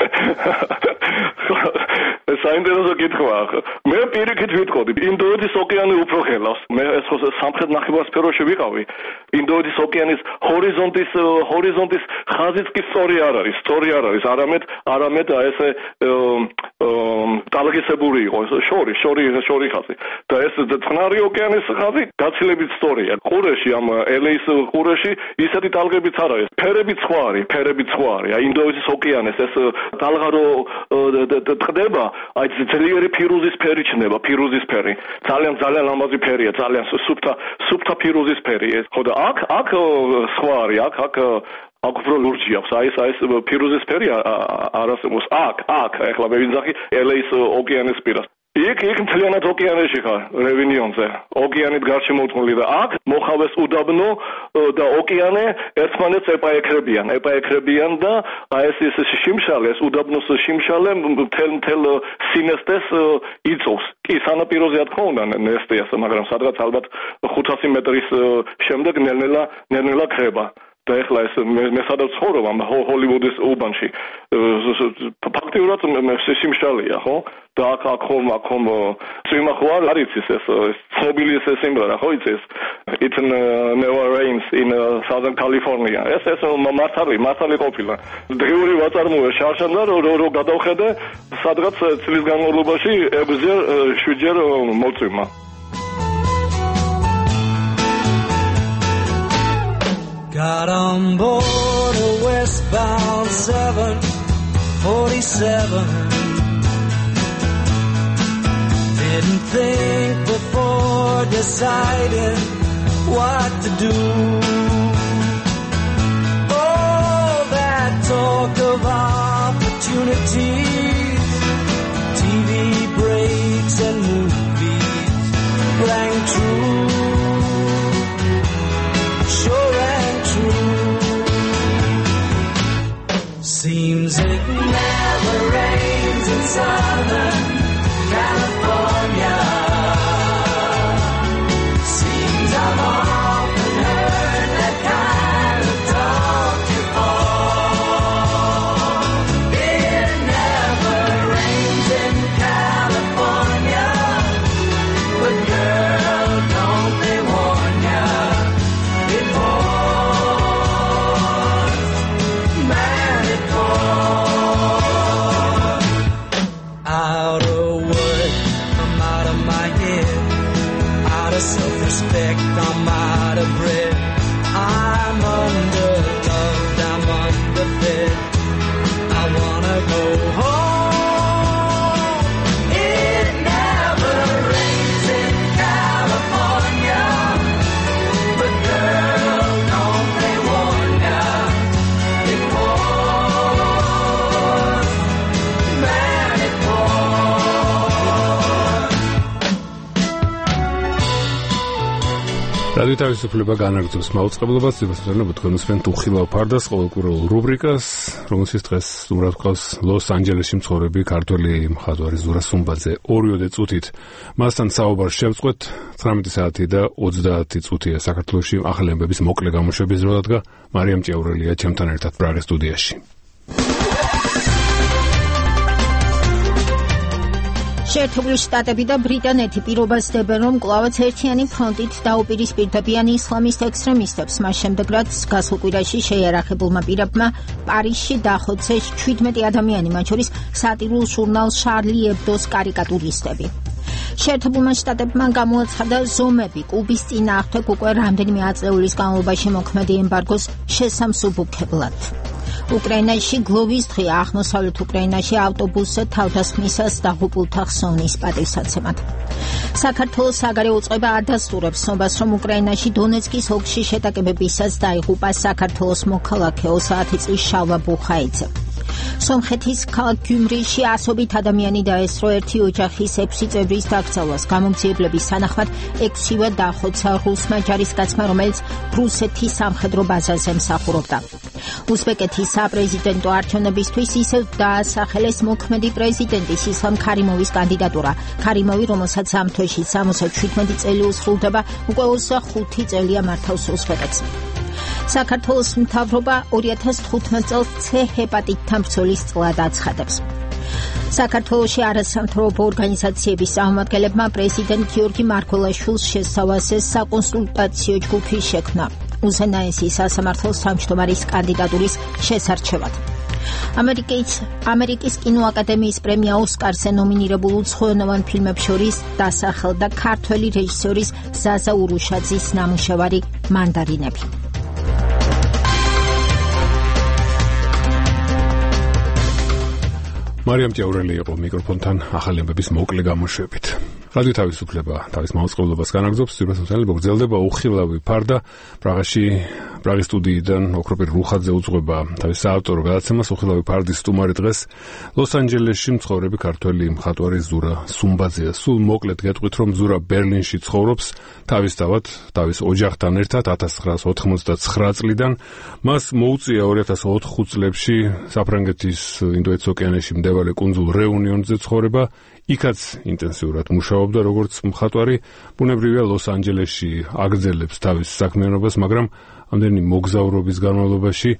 საინტერესო კითხვაა. მე პირიქით ვიტყოდი, ინდოეთის ოკეანე უფრო ღელავს. მე ეს ხო სამხრეთ ნახევარსფეროში ვიყავი. ინდოეთის ოკეანის ჰორიზონტის ჰორიზონტის ხაზიც კი სწორი არ არის, სწორი არ არის, არამედ არამედ ესე ტალღისებური იყო, შორი, შორი, შორი ხაზი. და ეს წყნარი ოკეანის ხაზი გაცილებით სწორია. ყურეში ამ ელეის ყურეში ისეთი ტალღებიც არ არის. ფერებიც სხვა არის, ფერებიც სხვა არის. აი ინდოეთის ოკეანეს ეს ტალღა რო ტყდება აი ძლიერი ფირუზის ფერი ჩნდება, ფირუზის ფერი. ძალიან ძალიან ლამაზი ფერია, ძალიან სუფთა სუფთა ფირუზის ფერი. ხო და აქ აქ სხვა არის, აქ აქ აქ უფრო ლურჯი აქვს. აი ეს აი ეს ფირუზის ფერი არ არსებობს. აქ აქ ეხლა მე ვინახი ელეის ოკეანის პირას. იქ იქ მთლიანად ოკეანეში ხარ, რევინიონზე. ოკეანით გარშემორტყმული და აქ მოხავეს უდაბნო და ოკეანე ერთმანეთს ეპაექრებიან, ეპაექრებიან და აი ეს ეს შიმშალე, ეს უდაბნოს შიმშალე მთელ მთელ სინესტეს იწოვს. კი, სანაპიროზე რა თქმა უნდა ნესტიას, მაგრამ სადღაც ალბათ ხუთასი მეტრის შემდეგ ნელ-ნელა ნელ-ნელა ხრება. და ეხლა ეს მე სადაც ცხოვრობ ამ ჰოლივუდის უბანში ფაქტიურად სიმშალეა ხო და აქ აქ ხომ აქ ხომ წვიმა ხო არ არის ეს ცნობილი ეს სიმღერა ხო იცის it never rains in southern california ეს ეს მართალი მართალი ყოფილა დღიური ვაწარმოე შარშანდა რომ რომ გადავხედე სადღაც წლის განმავლობაში ექვსჯერ შვიდჯერ მოწვიმა Got on board a westbound seven forty-seven. Didn't think before deciding what to do. All that talk of opportunities, T V breaks and movies rang true. Sure and true. Seems it never rains in Southern California. Seems I've often heard that kind of talk before. It never rains in California, but girl, don't they warn ya? Out of work, I'm out of my head. Out of self-respect, I'm out of breath. I'm underloved, I'm underfed. I wanna go home. It never rains in California, but girl, don't they warn ya? It pours, man, it pours. რადიო თავისუფლება განაგრძობს მაუწყებლობას, ძებასწორებთ თქვენ უსმენთ უხილავ ფარდას ყოველკვირეულ რუბრიკას, რომელშიც დღეს სტუმრად გვყავს ლოს-ანჯელესში მცხოვრები ქართველი მხატვარი ზურა სუმბაძე. ორიოდე წუთით მასთან საუბარს შევწყვეთ. ცხრამეტი საათი და ოცდაათი წუთია საქართველოში ახალი ამბების მოკლე გამოშვების დრო დადგა. მარიამ ჭიაურელია ჩემთან ერთად პრაღის სტუდიაში. შეერთებული შტატები და ბრიტანეთი პირობას დებენ, რომ კვლავაც ერთიანი ფრონტით დაუპირისპირდებიან ისლამისტ ექსტრემისტებს, მას შემდეგ რაც გასულ კვირაში შეიარაღებულმა პირებმა პარიზში დაახოცეს შვიდმეტი ადამიანი, მათ შორის სატირულ ჟურნალ შარლი ებდოს კარიკატურისტები. შეერთებულმა შტატებმა გამოაცხადა ზომები კუბის წინააღმდეგ უკვე რამდენიმე ათწლეულის განმავლობაში მოქმედი ემბარგოს შესამსუბუქებლად. უკრაინაში გლოვის დღე აღმოსავლეთ უკრაინაში ავტობუსზე თავდასხმისას დაღუპულთა ხსოვნის პატივსაცემად. საქართველოს საგარეო უწყება ადასტურებს ცნობას, რომ უკრაინაში დონეცკის ოლქში შეტაკებებისას დაიღუპა საქართველოს მოქალაქე ოცდაათი წლის შალვა ბუხაიძე. სომხეთის ქალაქ გიუმრიში ასობით ადამიანი დაესწრო ერთი ოჯახის ექვსი წევრის დაკრძალვას. გამომძიებლების თანახმად ექვსივე დაახოცა რუსმა ჯარისკაცმა, რომელიც რუსეთის სამხედრო ბაზაზე მსახურობდა. უზბეკეთის საპრეზიდენტო არჩევნებისთვის ისევ დაასახელეს მოქმედი პრეზიდენტის ისლამ ქარიმოვის კანდიდატურა. ქარიმოვი, რომელსაც ამ თვეში სამოცდაშვიდმეტი წელი უსრულდება, უკვე ოცდახუთი წელია მართავს უზბეკეთს. საქართველოს მთავრობა ორი ათას თხუთმეტ წელს C ჰეპატიტთან ბრძოლის წლად აცხადებს. საქართველოში არასამთავრობო ორგანიზაციების წარმომადგენლებმა პრეზიდენტ გიორგი მარგველაშვილს შესთავაზეს საკონსულტაციო ჯგუფის შექმნა უზენაესის სასამართლოს თავმჯდომარის კანდიდატურის შესარჩევად. ამერიკის ამერიკის კინოაკადემიის პრემია ოსკარზე ნომინირებულ უცხოენოვან ფილმებს შორის დასახელდა ქართველი რეჟისორის ზაზა ურუშაძის ნამუშევარი მანდარინები. მარიამ ჭიაურელი იყო მიკროფონთან ახალი ამბების მოკლე გამოშვებით. რადიო თავისუფლება თავის მაუწყებლობას განაგრძობს, ძირფასმოსალება გრძელდება უხილავი ფარდა. პრაღაში პრაღის სტუდიიდან ოქროპირ რუხაძე უძღვება თავის საავტორო გადაცემას. უხილავი ფარდის სტუმარი დღეს ლოს-ანჯელესში მცხოვრები ქართველი მხატვარი ზურა სუმბაძეა. სულ მოკლედ გეტყვით, რომ ზურა ბერლინში ცხოვრობს თავისთავად თავის ოჯახთან ერთად ათას ცხრაას ოთხმოცდაცხრა წლიდან. მას მოუწია ორი ათას ოთხ წლებში საფრანგეთის ინდოეთის ოკეანეში მდებარე კუნძულ რეუნიონზე ცხოვრება. იქაც ინტენსიურად მუშაობდა როგორც მხატვარი. ბუნებრივია ლოს-ანჯელესში აგრძელებს თავის საქმიანობას, მაგრამ ამდენი მოგზაურობის განმავლობაში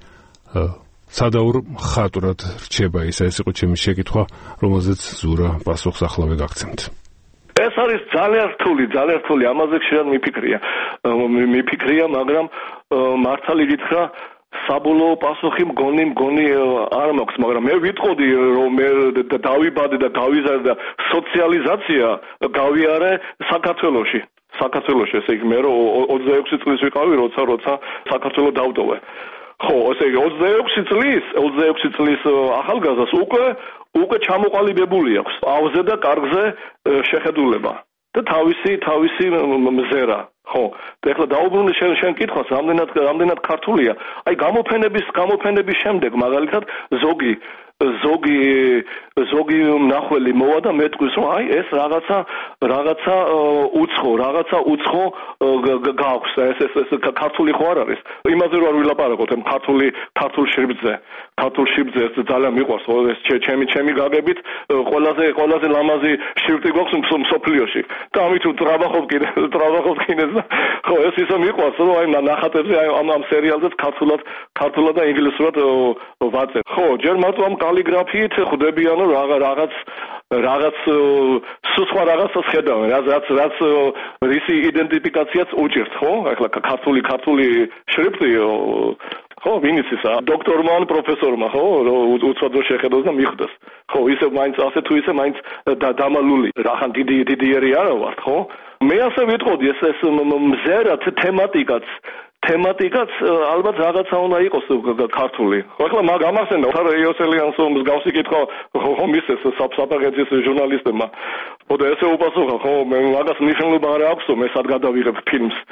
სადაურ მხატვრად რჩება. ისა ეს იყო ჩემი შეკითხვა, რომელზეც ზურა პასუხს ახლავე გაგცემთ. ეს არის ძალიან რთული, ძალიან რთული, ამაზე ხშირად მიფიქრია. მიფიქრია, მაგრამ მართალი გითხრა, საბოლოო პასუხი მგონი მგონი არ მაქვს, მაგრამ მე ვიტყოდი, რომ მე დავიბადე და გავიზარდე და სოციალიზაცია გავიარე საქართველოში. საქართველოში, ესე იგი, მე რომ ოცდაექვსი წლის ვიყავი, როცა როცა საქართველო დავტოვე. ხო, ესე იგი, ოცდაექვსი წლის, ოცდაექვსი წლის ახალგაზრდას უკვე უკვე ჩამოყალიბებული აქვს ავზე და კარგზე შეხედულება და თავისი თავისი მზერა. ხო, და ეხლა დაუბრუნე შენ შენ კითხვას, რამდენად რამდენად ქართულია. აი გამოფენების გამოფენების შემდეგ მაგალითად ზოგი ზოგი ზოგი მნახველი მოვა და მეტყვის, რომ აი ეს რაღაცა რაღაცა უცხო, რაღაცა უცხო გაქვს. ეს ეს ეს ქართული ხო არ არის. იმაზე რომ არ ვილაპარაკოთ, ამ ქართული ქართულ შრიფტზე. ქართულ შრიფტზე ეს ძალიან მიყვარს, ხო, ეს ჩემი ჩემი გაგებით ყველაზე ყველაზე ლამაზი შრიფტი გვაქვს მსოფლიოში. და ამით ტრაბახობ კიდე ტრაბახობ კიდე ხო, ეს ისე მიყვარს, რომ აი ნახატებზე აი ამ ამ სერიალზეც ქართულად ქართულად და ინგლისურად ვაწერ. ხო, ჯერ მარტო ამ კალიგრაფიით ხვდებიან, რომ რაღაც რაღაც სხვა რაღაცას ხედავენ, რაც რაც რაც რისი იდენტიფიკაციაც უჭირთ, ხო? ახლა ქართული ქართული შრიფტი ხო, ვინ იცის, დოქტორმა ან პროფესორმა, ხო, უცბად შეხედოს და მიხვდეს. ხო, ისე მაინც ასე თუ ისე მაინც დამალული. რახან დიდი დიდიერი არა ვარ, ხო? მე ასე ვიტყოდი, ეს ეს მზერა თემატიკაც თემატიკაც ალბათ რაღაცა უნდა იყოს ქართული. ხო, ახლა მაგ ამახსენდა ხარ იოსელიანს მსგავსი კითხვა ხო მისცეს საფსაფაგეთის ჟურნალისტებმა. ხო და ესე უპასუხა, ხო, მე მაგას მნიშვნელობა არ აქვს, მე სად გადავიღებ ფილმს.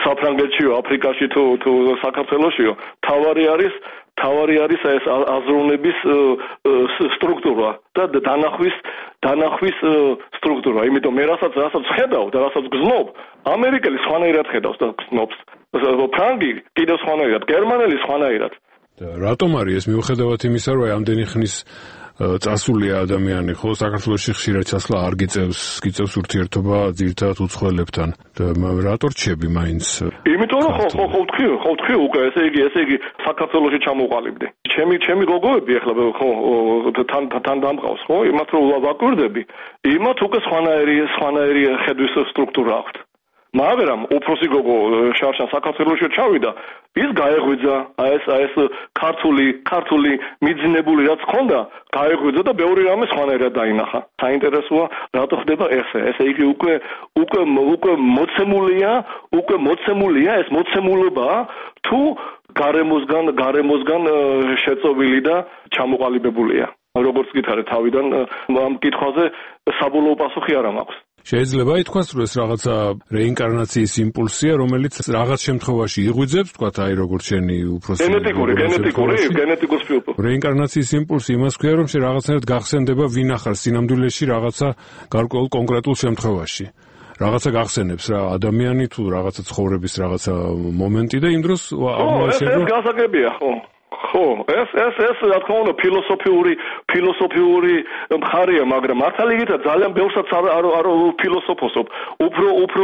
საფრანგეთშიო, აფრიკაში თუ თუ საქართველოშიო, თავარი არის თავარი არის ეს აზროვნების სტრუქტურა და დანახვის დანახვის სტრუქტურა. იმიტომ მე რასაც რასაც ხედავ და რასაც გზნობ, ამერიკელი სხვანაირად ხედავს და გზნობს. ფრანგი კიდევ სხვანაირად, გერმანელი სხვანაირად. რატომ არის ეს მიუხედავად იმისა, რომ ამდენი ხნის წასულია ადამიანი, ხო, საქართველოში ხშირად ჩასვლა არ გიწევს, გიწევს ურთიერთობა ძირითადად უცხოელებთან. და რატო რჩები მაინც? იმიტომ რომ ხო ხო ხო ვთქვი, ხო ვთქვი უკვე, ესე იგი, ესე იგი საქართველოში ჩამოყალიბდი. ჩემი ჩემი გოგოები ახლა ხო თან თან დამყავს, ხო? იმათ რომ ვაკვირდები, იმათ უკვე სხვანაირი სხვანაირი ხედვის სტრუქტურა აქვს. მაგრამ უფროსი გოგო შარშან საქართველოში ჩავიდა, ის გაეღვიძა, აი ეს აი ეს ქართული ქართული მიძინებული რაც ხონდა, გაეღვიძა და ბევრი რამე სხვანაირად დაინახა. საინტერესოა, რატო ხდება ესე? ესე იგი უკვე უკვე უკვე მოცემულია, უკვე მოცემულია ეს მოცემულობა თუ გარემოსგან გარემოსგან შეწოვილი და ჩამოყალიბებულია. როგორც გითხარით თავიდან ამ კითხვაზე საბოლოო პასუხი არ მაქვს. შეიძლება ითქვას, რომ ეს რაღაცა რეინკარნაციის იმპულსია, რომელიც რაღაც შემთხვევაში იღვიძებს, თქვათ, აი როგორც შენი უფროსი გენეტიკური, გენეტიკური, გენეტიკურ სპილპო. რეინკარნაციის იმპულსი იმას ქვია, რომ შე რაღაცნაირად გახსენდება ვინ ახარ სინამდვილეში რაღაცა გარკვეულ კონკრეტულ შემთხვევაში. რაღაცა გახსენებს რა ადამიანი თუ რაღაცა ცხოვრების რაღაცა მომენტი და იმ დროს ამოაშენ რომ ეს გასაგებია, ხო. ხო, ეს ეს ეს რა თქმა უნდა ფილოსოფიური ფილოსოფიური მხარეა, მაგრამ მართალიგითად ძალიან ბევრსაც არ არ ფილოსოფოსობ. უფრო უფრო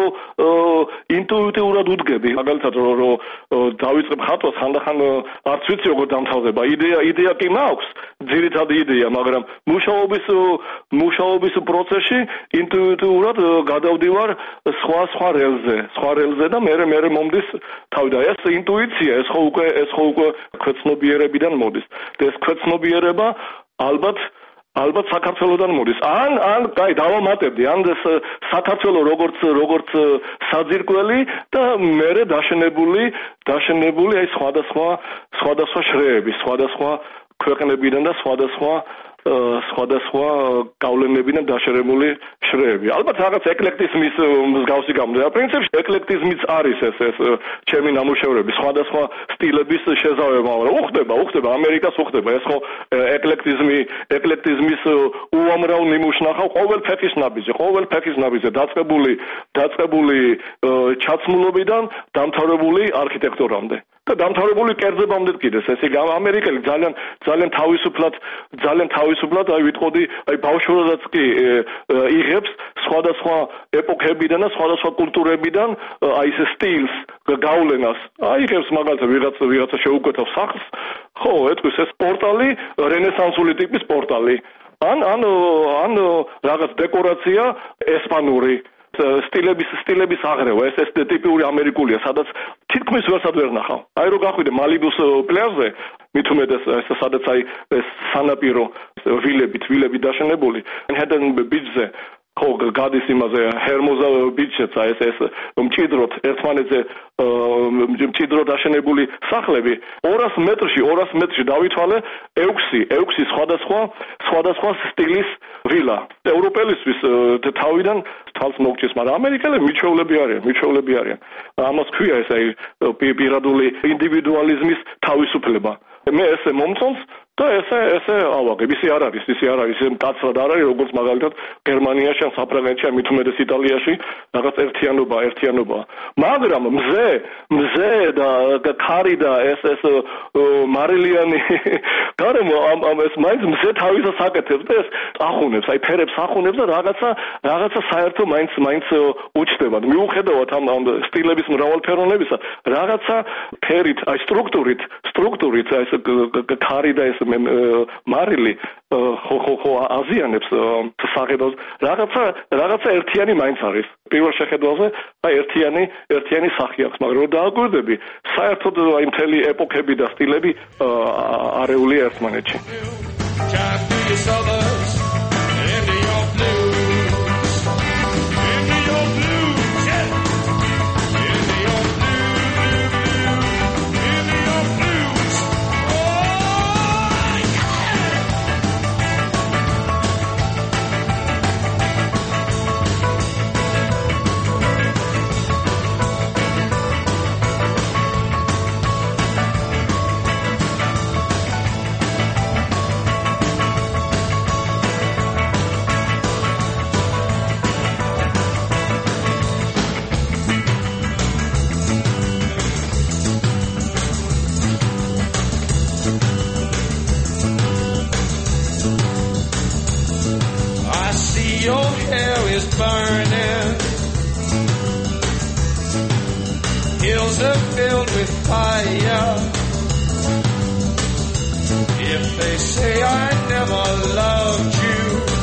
ინტუიტიურად უდგები, მაგალითად რომ დავიწყებ ხატვას, ხანდახან არც ვიცი როგორ დამთავრდება. იდეა იდეა კი მაქვს, ძირითადი იდეა, მაგრამ მუშაობის მუშაობის პროცესში ინტუიტიურად გადავდივარ სხვა სხვა რელზე, სხვა რელზე და მე მე მომდის თავი და ეს ინტუიცია, ეს ხო უკვე ეს ხო უკვე ქვეცნობიერებიდან მოდის. და ეს ქვეცნობიერება ალბათ ალბათ საქართველოსდან მოდის. ან ან კაი დავამატებდი, ან ეს საქართველოს როგორც როგორც საძირკველი და მერე დაშენებული დაშენებული აი სხვადასხვა სხვადასხვა შრეები, სხვადასხვა ქვეყნებიდან და სხვადასხვა სხვადასხვა გავლენებიდან დაშერებული შრეები. ალბათ რაღაც ეკლექტიზმის მსგავსი გამოდი. პრინციპში ეკლექტიზმიც არის ეს ეს ჩემი ნამუშევრები, სხვადასხვა სტილების შეზავება, მაგრამ უხდება, უხდება, ამერიკას უხდება. ეს ხო ეკლექტიზმი, ეკლექტიზმის უამრავ ნიმუშს ნახავ, ყოველ ფეხის ნაბიჯი, ყოველ ფეხის ნაბიჯზე დაწყებული, დაწყებული ჩაცმულობიდან დამთავრებული არქიტექტურამდე. და დამთავრებული კერძებამდე კიდეს. ეს იგი ამერიკელი ძალიან ძალიან თავისუფლად ძალიან თავისუფლად აი ვიტყოდი, აი ბავშვობაზეც კი იღებს სხვადასხვა ეპოქებიდან და სხვადასხვა კულტურებიდან აი ეს სტილს გავლენას. აიღებს მაგალითად ვიღაც ვიღაცა შეუკვეთავს სახლს, ხო, ეთქვის ეს პორტალი, რენესანსული ტიპის პორტალი. ან ან ან რაღაც დეკორაცია ესპანური სტილების სტილების აღრევა, ეს ეს ტიპური ამერიკულია, სადაც თითქმის ვერსად ვერ ნახავ. აი რო გახვიდე მალიბუს პლაჟზე, მით უმეტეს ეს სადაც აი ეს სანაპირო ვილებით, ვილები დაშენებული, მანჰეტენ ბიჩზე, ხო გადის იმაზე ჰერმოზა ბიჩეც, აი ეს ეს მჭიდროდ ერთმანეთზე მჭიდროდ დაშენებული სახლები, ორას მეტრში, ორას მეტრში დავითვალე ექვსი, ექვსი სხვადასხვა სხვადასხვა სტილის ვილა. ევროპელისთვის თავიდან თავს მოგჭის, მაგრამ ამერიკელები მიჩვეულები არიან, მიჩვეულები არიან. ამას ქვია ეს აი პირადული ინდივიდუალიზმის თავისუფლება. მე ესე მომწონს და ესე ესე ავაგებ. ისე არ არის, ისე არ არის, მკაცრად არ არის, როგორც მაგალითად გერმანიაში, ან საფრანგეთში, ან მით უმეტეს იტალიაში რაღაც ერთიანობა, ერთიანობა. მაგრამ მზე, მზე და ქარი და ეს ეს მარილიანი გარემო ამ ამ ეს მაინც მზე თავისას აკეთებს და ეს ახუნებს, აი ფერებს ახუნებს და რაღაცა რაღაცა საერთო მაინც მაინც უჩნდება. მიუხედავად ამ ამ სტილების მრავალფეროვნებისა, რაღაცა ფერით, აი სტრუქტურით, სტრუქტურით ეს ქარი და ეს მარილი ხო ხო ხო აზიანებს საღებავს. რაღაცა რაღაცა ერთიანი მაინც არის. პირველ შეხედვაზე აი ერთიანი ერთიანი სახი აქვს, მაგრამ რო დააკვირდები, საერთოდ აი მთელი ეპოქები და სტილები არეულია ერთმანეთში. hills are filled with fire. If they say I never loved you,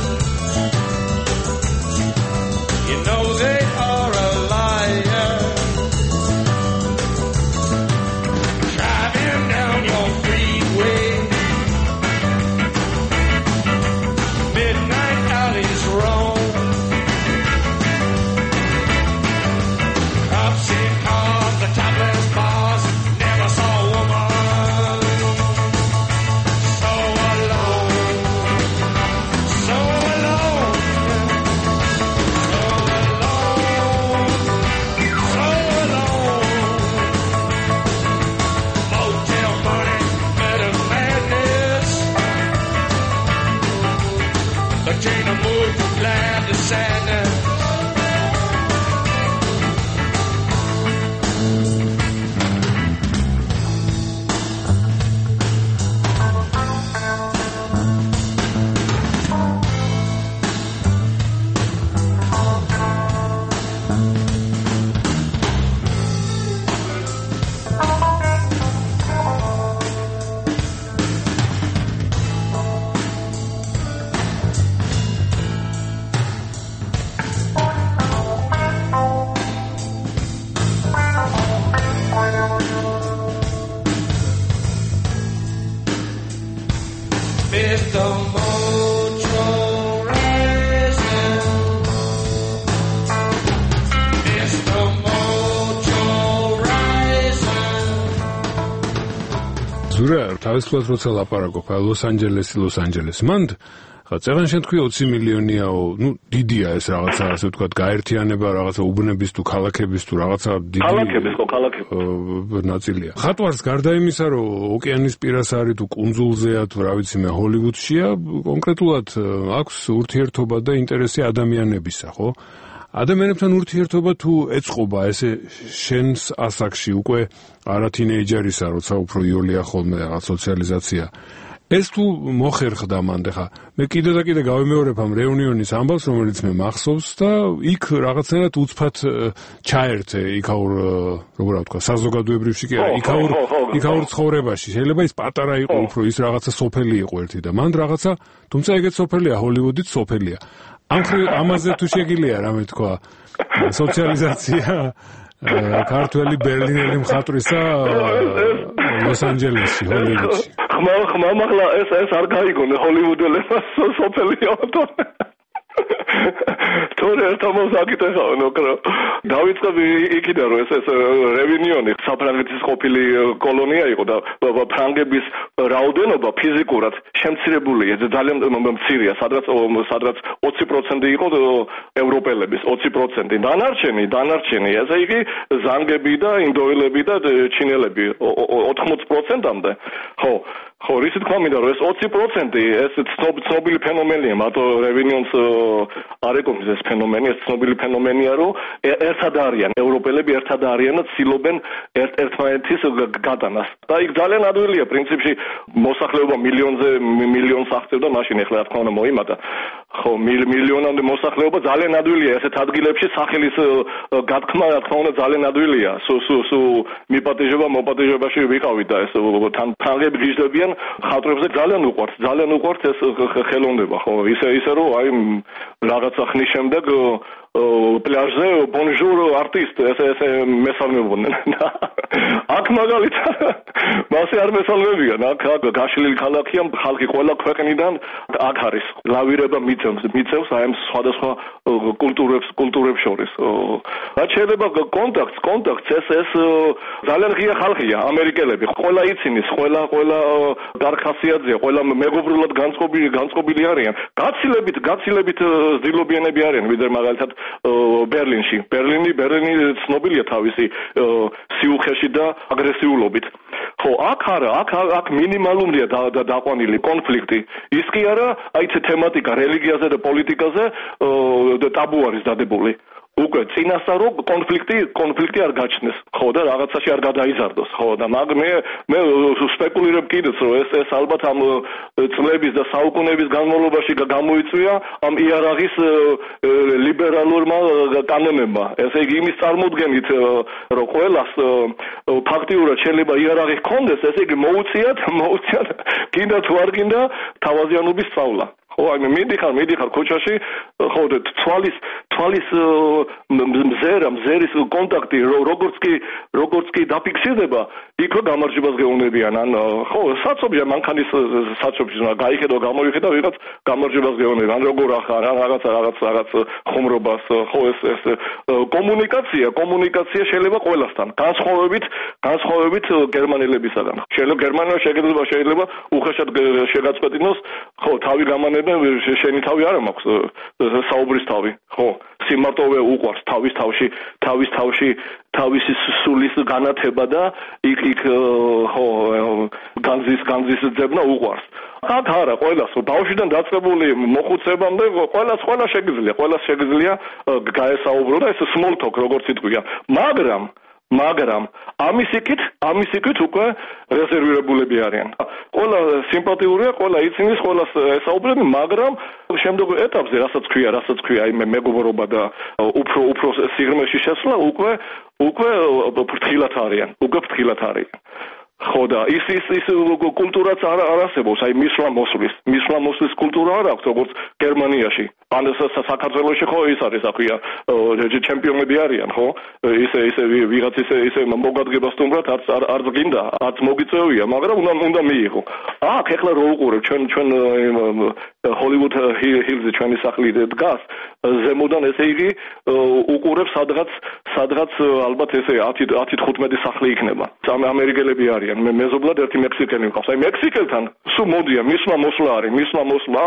you know they are a liar. Driving down your freeway, midnight alleys roam. I've seen cars, the topless bars, never saw a woman so alone, so alone, so alone, so alone. Motel money, better madness, but ain't no mood to glad to sadness. Mister Mojo rising, Mister Mojo rising. ზურა თავისუფლად როცა ლაპარაკობ ლოს-ანჯელესი ლოს-ანჯელესი მანდ წეღან შეთქვი ოცი მილიონიაო, ნუ დიდია ეს რაღაცა, ასე ვთქვათ, გაერთიანება რაღაცა უბნების თუ ქალაქების თუ რაღაცა დიდი ქალაქების ხო ქალაქები ნაწილია. ხატვარს გარდა იმისა, რომ ოკეანის პირას არის თუ კუნძულზეა თუ რა ვიცი მე ჰოლივუდშია, კონკრეტულად აქვს ურთიერთობა და ინტერესი ადამიანებისა, ხო? ადამიანებთან ურთიერთობა თუ ეწყობა ესე შენს ასაკში უკვე არა თინეიჯერისა, როცა უფრო იოლია ხოლმე რაღაც სოციალიზაცია. ეს თუ მოხერხდა მანდ ხა მე კიდე და კიდე გავიმეორებ ამ რეუნიონის ამბავს, რომელიც მე მახსოვს და იქ რაღაცნაირად უცბად ჩაერთე იქაურ, როგორ ვთქვა, საზოგადოებრივში კი არა, იქაურ იქაურ ცხოვრებაში. შეიძლება ის პატარა იყო უფრო, ის რაღაცა სოფელი იყო ერთი და მანდ რაღაცა, თუმცა ეგეც სოფელია, ჰოლივუდიც სოფელია. ამ ამაზე თუ შეგიძლია რამე თქვა, სოციალიზაცია ქართველი ბერლინელი მხატვრისა ლოს-ანჯელესში, ჰოლივუდში. ხმა ხმა მაღლა ეს ეს არ გაიგონე ჰოლივუდელებმა სოფელია თო. თორე ერთამოს აკითხავ ნოკრო. დავიწყები იქიდან რომ ეს ეს რევინიონი საფრანგეთის ყოფილი კოლონია იყო და ფრანგების რაოდენობა ფიზიკურად შემცირებულია, ძალიან მცირეა, სადაც სადაც ოცი პროცენტი იყო ევროპელების, ოცი პროცენტი. დანარჩენი, დანარჩენი, ესე იგი ზანგები და ინდოელები და ჩინელები ოთხმოცი პროცენტამდე. ხო, ხო, ისი თქვა მინდა რომ ეს ოცი პროცენტი ეს ცნობილი ფენომენია, მათო რევინიონს არ ეკუთვნის ეს ფენომენი, ეს ცნობილი ფენომენია, რომ ერთად არიან, ევროპელები ერთად არიან და ცდილობენ ერთ-ერთმანეთის გატანას. და იქ ძალიან ადვილია პრინციპში მოსახლეობა მილიონზე მილიონს აღწევდა მაშინ, ეხლა რა თქმა უნდა მოიმატა. ხო, მილიონამდე მოსახლეობა ძალიან ადვილია ესეთ ადგილებში სახელის გათქმა, რა თქმა უნდა ძალიან ადვილია. სუ სუ სუ მიპატეჟება მოპატეჟებაში ვიყავით და ეს თან ფრანგები გიჟდებიან ხატრებზე, ძალიან უყვართ, ძალიან უყვართ ეს ხელოვნება, ხო, ისე ისე რომ აი რაღაცა ხნის შემდეგ პლაჟზე ბონჟურ არტისტ ესე ესე მესალმებოდნენ. აქ მაგალითად მასე არ მესალმებიან, აქ აქ გაშლილი ქალაქია, ხალხი ყველა ქვეყნიდან აქ არის. ლავირება მიწევს, მიწევს აი ამ სხვადასხვა კულტურებს, კულტურებს შორის. რაც შეიძლება კონტაქტს, კონტაქტს ეს ეს ძალიან ღია ხალხია, ამერიკელები. ყველა ცინის, ყველა ყველა დარხასიაძეა, ყველა მეგობრულად განწყობილი განწყობილი არიან. გაცილებით, გაცილებით ზდილობიანები არიან, ვიდრე მაგალითად ბერლინში. ბერლინი, ბერლინი ცნობილია თავისი სიუხეში და აგრესიულობით. ხო, აქ არა, აქ აქ მინიმალურია დაყვანილი კონფლიქტი. ის კი არა, აი ეს თემატიკა რელიგიაზე და პოლიტიკაზე და ტაბუ არის დადებული. უკვე წინასწარ რომ კონფლიქტი კონფლიქტი არ გაჩნდეს, ხო და რაღაცაში არ გადაიზარდოს, ხო და მაგ მე მე სპეკულირებ კიდეც რომ ეს ეს ალბათ ამ წლების და საუკუნეების განმავლობაში გამოიწვია ამ იარაღის ლიბერალურმა კანონებმა. ესე იგი იმის წარმოდგენით რომ ყველას ფაქტიურად შეიძლება იარაღი ჰქონდეს, ესე იგი მოუწიათ მოუწიათ კიდე თუ არ გინდა თავაზიანობის სწავლა. ხო, აი მე მიდიხარ, მიდიხარ ქუჩაში, ხო და თვალის თვალის მზერა, მზერის კონტაქტი როგორც კი როგორც კი დაფიქსირდება, იქ გამარჯვებას გეუბნებიან. ან ხო, საცობია მანქანის საცობში, გაიხედო, გამოიხედა, ვიღაც გამარჯვებას გეუბნებიან. ან როგორ ახარ, ან რაღაც რაღაც რაღაც ხუმრობას, ხო ეს ეს კომუნიკაცია, კომუნიკაცია შეიძლება ყველასთან. განსხვავებით, განსხვავებით გერმანელებისაგან. შეიძლება გერმანია შეიძლება შეიძლება უხეშად შეგაწყვეტინოს, ხო, თავი გამანებენ, შენი თავი არ მაქვს საუბრის თავი, ხო? სიმარტოვე უყვარს თავის თავში, თავის თავში, თავისი სულის განათება და იქ იქ ხო განზის განზის ძებნა უყვარს. აქ არა, ყველას ბავშვიდან დაწყებული მოხუცებამდე ყველას ყველა შეგიძლია, ყველას შეგიძლია გაესაუბრო და ეს small talk როგორც იტყვია. მაგრამ მაგრამ ამის იქით, ამის იქით უკვე რეზერვირებულები არიან. ყველა სიმპათიურია, ყველა იცინეს, ყველას ესაუბრებენ, მაგრამ შემდგომ ეტაპზე, რასაც ქვია, რასაც ქვია, აი მეგობრობა და უფრო უფრო სიღრმეში შესვლა, უკვე უკვე ფრთხილად არიან, უკვე ფრთხილად არიან. ხო და ის ის ის კულტურაც არ არსებობს, აი მისვლა მოსვლის, მისვლა მოსვლის კულტურა არ აქვს როგორც გერმანიაში. ან საქართველოში ხო ის არის, აქვია ჩემპიონები არიან, ხო? ისე ისე ვიღაც ისე ისე მოგადგება სტუმრად, არც არც გინდა, არც მოგიწევია, მაგრამ უნდა უნდა მიიღო. აქ ეხლა რო უყურებ ჩვენ ჩვენ ჰოლივუდ ჰილზე ჩვენი სახლი დგას, ზემოდან ესე იგი უყურებ სადღაც სადღაც ალბათ ესე ათი თხუთმეტი სახლი იქნება. ამერიკელები არიან. მე მეზობლად ერთი მექსიკელი მყავს. აი მექსიკელთან სულ მოდია, მისმა მოსვლა არის, მისმა მოსვლა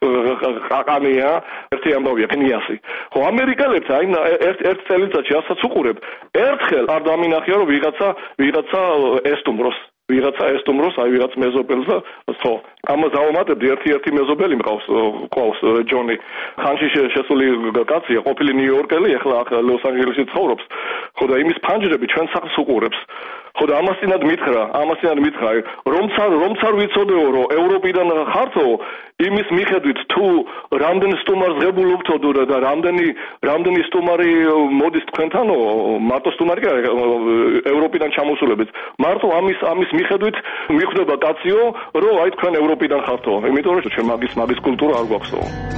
ყაყანია, ერთი ამბავია კნიასი. ხო, ამერიკელებს აი ერთ ერთ წელიწადში ასაც უყურებ. ერთხელ არ დამინახია რომ ვიღაცა ვიღაცა ესტუმროს. ვიღაცა ესტუმროს, აი ვიღაც მეზობელს და ხო, ამას დავამატებდი, ერთი-ერთი მეზობელი მყავს, ყავს ჯონი. ხანში შესული კაცია, ყოფილი ნიუ-იორკელი, ახლა ახლა ლოს-ანჯელესში ცხოვრობს. ხო და იმის ფანჯრები ჩვენ სახლს უყურებს. ხო და ამასინად მითხრა, ამასინად მითხრა, რომც არ რომც არ ვიცოდეო, რომ ევროპიდან ხართო, იმის მიხედვით თუ რამდენ სტუმარს ღებულობთო და რამდენი რამდენი სტუმარი მოდის თქვენთანო, მარტო სტუმარი კი არა, ევროპიდან ჩამოსულებიც. მარტო ამის ამის მიხედვით მიხვდება კაციო, რომ აი თქვენ ევროპიდან ხართო. იმიტომ რომ ჩვენ მაგის მაგის კულტურა არ გვაქვსო.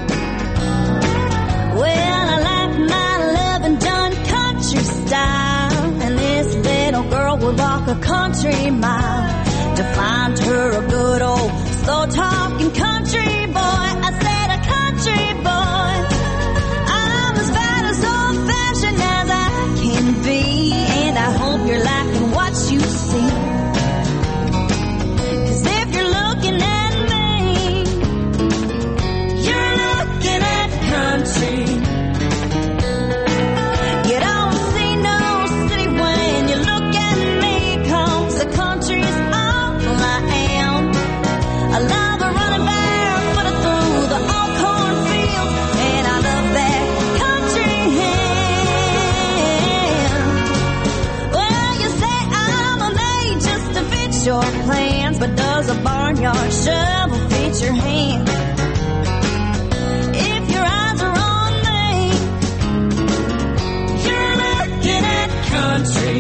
Well, I like my love and done country style, and this little girl would walk a country mile to find her a good old slow talking country boy. I said a country boy. I'm as bad as old fashioned as I can be, and I hope you're liking what you see. Cause if you're looking at me, you're looking at country. You don't see no city when you look at me, cause the country's all I am. I love the running barefoot through the old cornfield, and I love that country hand. Well, you say I'm a made just to fit your plans, but does a barnyard shovel fit your hand? If your eyes are on me, you're looking at country.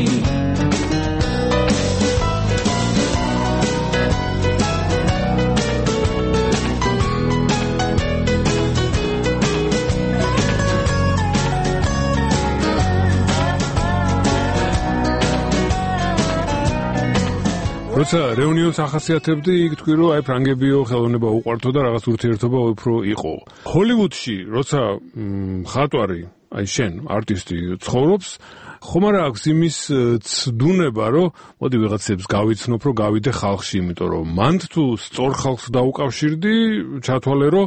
როცა რეუნიონს ახასიათებდი, იქ თქვი რომ აი ფრანგებიო ხელოვნება უყვართო და რაღაც ურთიერთობა უფრო იყო. ჰოლივუდში, როცა მხატვარი, აი შენ, არტისტი ცხოვრობს, ხომ არა აქვს იმის ცდუნება, რომ მოდი ვიღაცებს გავიცნობ, რომ გავიდე ხალხში, იმიტომ რომ მანდ თუ სწორ ხალხს დაუკავშირდი, ჩათვალე, რომ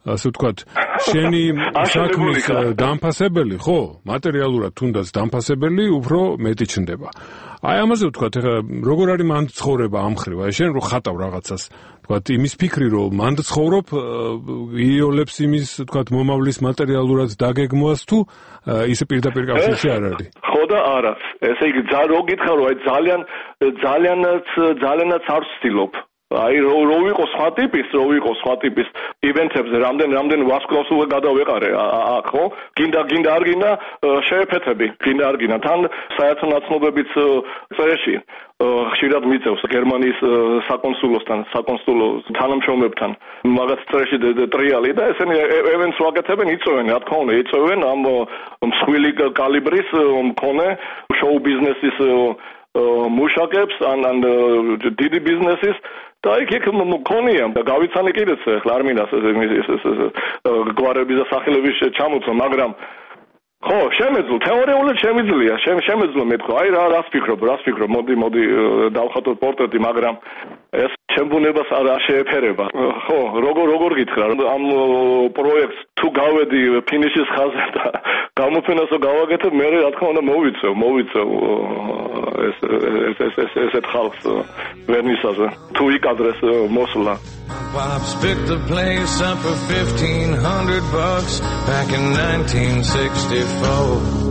ასე ვთქვათ, შენი საქმის დამფასებელი, ხო, მატერიალურად თუნდაც დამფასებელი უფრო მეტი ჩნდება. აი ამაზე ვთქვათ, ეხლა როგორ არის მანდ ცხოვრება ამ ხრივ? აი შენ რო ხატავ რაღაცას, ვთქვათ, იმის ფიქრი რომ მანდ ცხოვრობ, იოლებს იმის, ვთქვათ, მომავლის მატერიალურად დაგეგმვას თუ ისე პირდაპირ კავშირში არ არის? ხო და არა. ესე იგი, რო გითხრა რომ აი ძალიან ძალიანაც ძალიანაც არ ვცდილობ. აი რო რო ვიყო სხვა ტიპის, რო ვიყო სხვა ტიპის ივენთებზე, რამდენ რამდენ ვასკლავს უკვე გადავეყარე აქ, ხო? გინდა გინდა არ გინდა შეეფეთები, გინდა არ გინდა. თან საერთო ნაცნობებიც წრეში ხშირად მიწევს გერმანიის საკონსულოსთან, საკონსულო თანამშრომლებთან მაგაც წრეში ტრიალი და ესენი ევენთს ვაკეთებენ, იწვევენ, რა თქმა უნდა, იწვევენ ამ მსხვილი კალიბრის მქონე შოუ ბიზნესის მუშაკებს ან ან დიდი ბიზნესის და იქ იქ მქონია და გავიცანი კიდეც ახლა არ მინდა გვარების და სახელების ჩამოცვა, მაგრამ ხო, შემეძლო, თეორიულად შემიძლია, შემეძლო მეთქვა. აი რა რას ფიქრობ, რას ფიქრობ, მოდი, მოდი დავხატოთ პორტრეტი, მაგრამ ეს ჩემბუნებას არ შეეფერება. ხო, როგორ როგორ გითხრა, ამ პროექტს თუ გავედი ფინიშის ხაზზე და გამოფენასო გავაკეთებ, მე რა თქმა უნდა მოვიწევ, მოვიწევ ეს ეს ეს ეს ესეთ ხალხს ვერნისაზე. თუ იკადრეს მოსვლა. Pops picked the place up for fifteen hundred bucks back in nineteen sixty-four.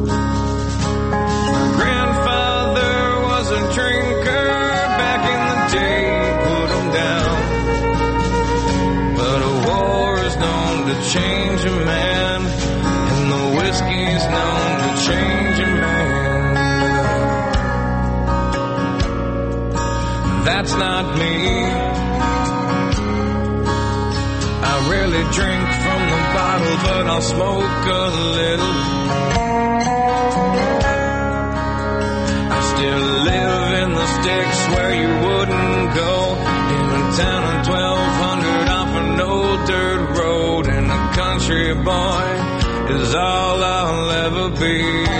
My grandfather was a drinker back in the day, put him down. But a war is known to change a man, and the whiskey's known to change a man. That's not me. I rarely drink from the bottle, but I'll smoke a little. I still live in the sticks where you wouldn't go, in a town of twelve hundred off an old dirt road, and a country boy is all I'll ever be.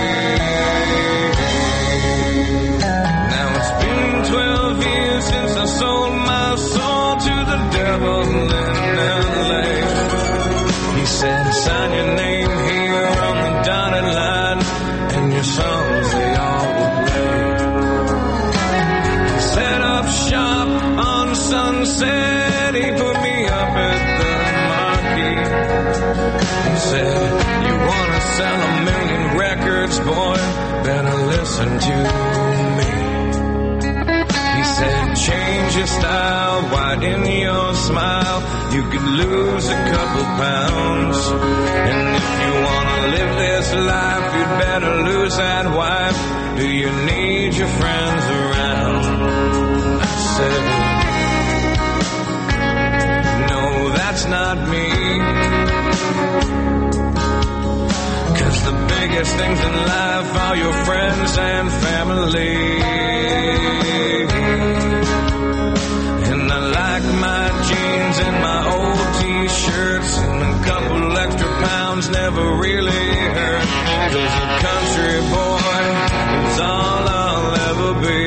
Now it's been twelve years since I sold my soul to the devil in L A. He said, sign your name here on the dotted line, and your songs, they all will play. He set up shop on Sunset, he put me up at the Marquee. He said, you wanna sell a million records, boy, better listen to me. He said, change your style, widen your smile, you could lose a couple pounds. And if you wanna live this life, you'd better lose that wife. Do you need your friends around? I said, no, that's not me. 'Cause the biggest things in life are your friends and family. And I like my jeans and my old t-shirts, and a couple extra pounds never really hurt. 'Cause a country boy is all I'll ever be.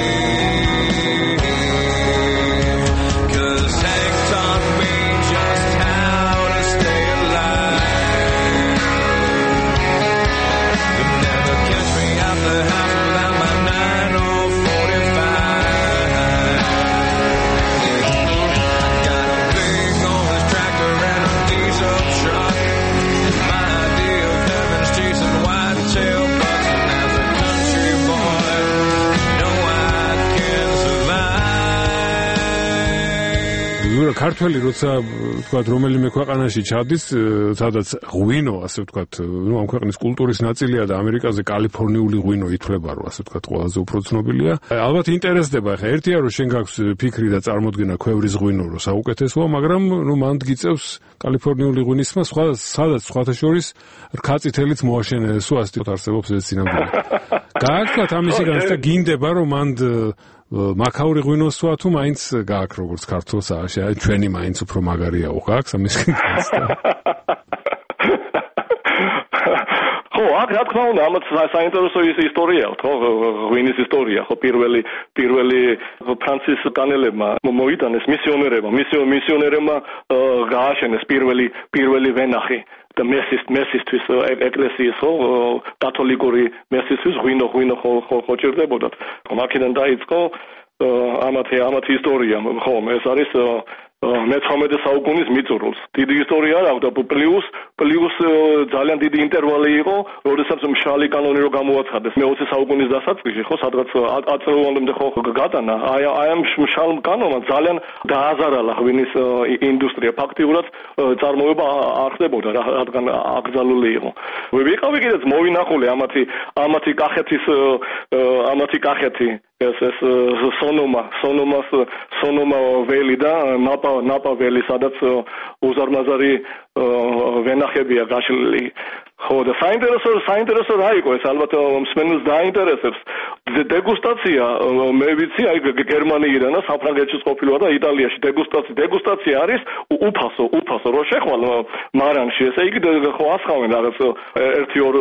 'Cause Hank taught me just how to stay alive. You never catch me out the house without my nine oh forty-five. I got a big old tractor and a diesel truck, and my idea of heaven's chasing whitetail bucks. And as a country boy, you know I can survive. ზურა ქართველი როცა ვთქვათ რომელიმე ქვეყანაში ჩადის, სადაც ღვინო, ასე ვთქვათ, ნუ ამ ქვეყნის კულტურის ნაწილია და ამერიკაზე კალიფორნიული ღვინო ითვლება, რომ ასე ვთქვათ, ყველაზე უფრო ცნობილია. ალბათ ინტერესდება, ხა ერთია რომ შენ გაქვს ფიქრი და წარმოდგენა ქვევრის ღვინო რო საუკეთესოა, მაგრამ ნუ მანდ გიწევს კალიფორნიული ღვინისმა სხვა სადაც სხვათა შორის რქაწითელიც მოაშენეს, უასტი არსებობს ეს სინამდვილე. გააქვთ ამისი განცდა გინდება რომ მანდ მაქაური ღვინოსვა თუ მაინც გააქვს როგორც ქართულს ააშე, აი ჩვენი მაინც უფრო მაგარია ხო გააქვს ამის განცდა? ხო, აქ რა თქმა უნდა, ამათ საინტერესო ისტორიაა, ხო, ღვინის ისტორია, ხო, პირველი პირველი ფრანცისკანელებმა მოიტანეს მისიონერებმა, მისიონერებმა გააშენეს პირველი პირველი ვენახი და მესის მესისთვის ეკლესიის ხო კათოლიკური მესისთვის ღვინო ღვინო ხო ჭირდებოდათ. მაქედან დაიწყო ამათი ამათი ისტორია, ხო, ეს არის მეცხრამეტე საუკუნის მიწურულს. დიდი ისტორია არ აქვს და პლუს პლუს ძალიან დიდი ინტერვალი იყო, როდესაც მშრალი კანონი რო გამოაცხადეს მეოცე საუკუნის დასაწყისში, ხო, სადღაც ათ წლამდე ხო გატანა. აი აი ამ მშრალ კანონმა ძალიან დააზარალა ღვინის ინდუსტრია. ფაქტიურად წარმოება არ ხდებოდა, რადგან აკრძალული იყო. ვიყავი კიდეც მოვინახული ამათი ამათი კახეთის ამათი კახეთი ეს ეს სონომა სონომას სონომა ველი და ნაპა ნაპა ველი, სადაც უზარმაზარი ვენახებია გაშლილი. ხო და საინტერესო საინტერესო რა იყო ეს, ალბათ მსმენელს დაინტერესებს. დეგუსტაცია მე ვიცი, აი გერმანიიდან და საფრანგეთში ყოფილვარ და იტალიაში დეგუსტაცია დეგუსტაცია არის უფასო უფასო რო შეხვალ მარანში, ესე იგი ხო ასხავენ რაღაც ერთი ორ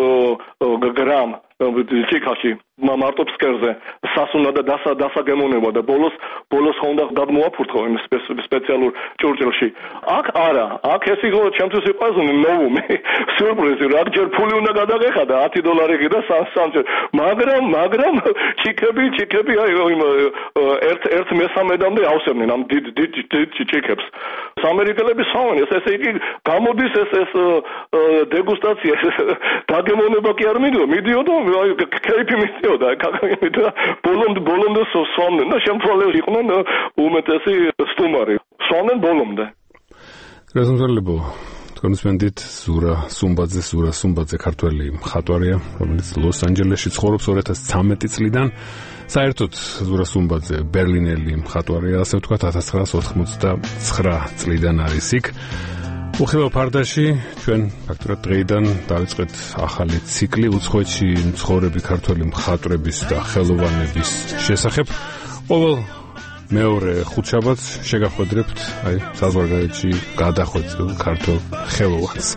გრამ ჩიქაში მარტო ფსკერზე სასუნა და დასა დასაგემონება და ბოლოს ბოლოს ხონდა გადმოაფურთხო იმ სპეციალურ ჭურჭელში. აქ არა, აქ ეს იყო ჩემთვის იყო ნოვუმი, სიურპრიზი, რაგჯერ ფული უნდა გადაგეხადა ათი დოლარი და სამჯერ, მაგრამ მაგრამ ჩიქები ჩიქები აი იმ ერთ ერთ მესამედამდე ავსებდნენ ამ დიდ დიდ დიდ ჩიქებს. ამერიკელები სვამენ ეს, ესე იგი გამოდის ეს ეს დეგუსტაცია, დაგემონება კი არ მიდიო, მიდიოდა აი კეიფი მიდიოდა, კაკაიმიდა ბოლომდე ბოლომდე სვამდნენ და შემთხვევაში იყვნენ უმეტესი სტუმარი, სვამდნენ ბოლომდე. გასამართლებო კონსპენდით ზურა სუმბაძე ზურა სუმბაძე ქართველი მხატვარია, რომელიც ლოს-ანჯელესში ცხოვრობს ორი ათას ცხრამეტი წლიდან. საერთოდ ზურა სუმბაძე ბერლინელი მხატვარია, ასე ვთქვათ, ათას ცხრაას ოცდათხმოცდაცხრა წლიდან არის იქ. უხილავ ფარდაში ჩვენ ფაქტურად დღეიდან დავიწყეთ ახალი ციკლი უცხოეთში მცხოვრები ქართველი მხატვრების და ხელოვანების შესახებ. ყოველ მეორე ხუთშაბათს შეგახვედრებთ აი საზღვარგარეთში გადახვეწილ ქართულ ხელოვანს.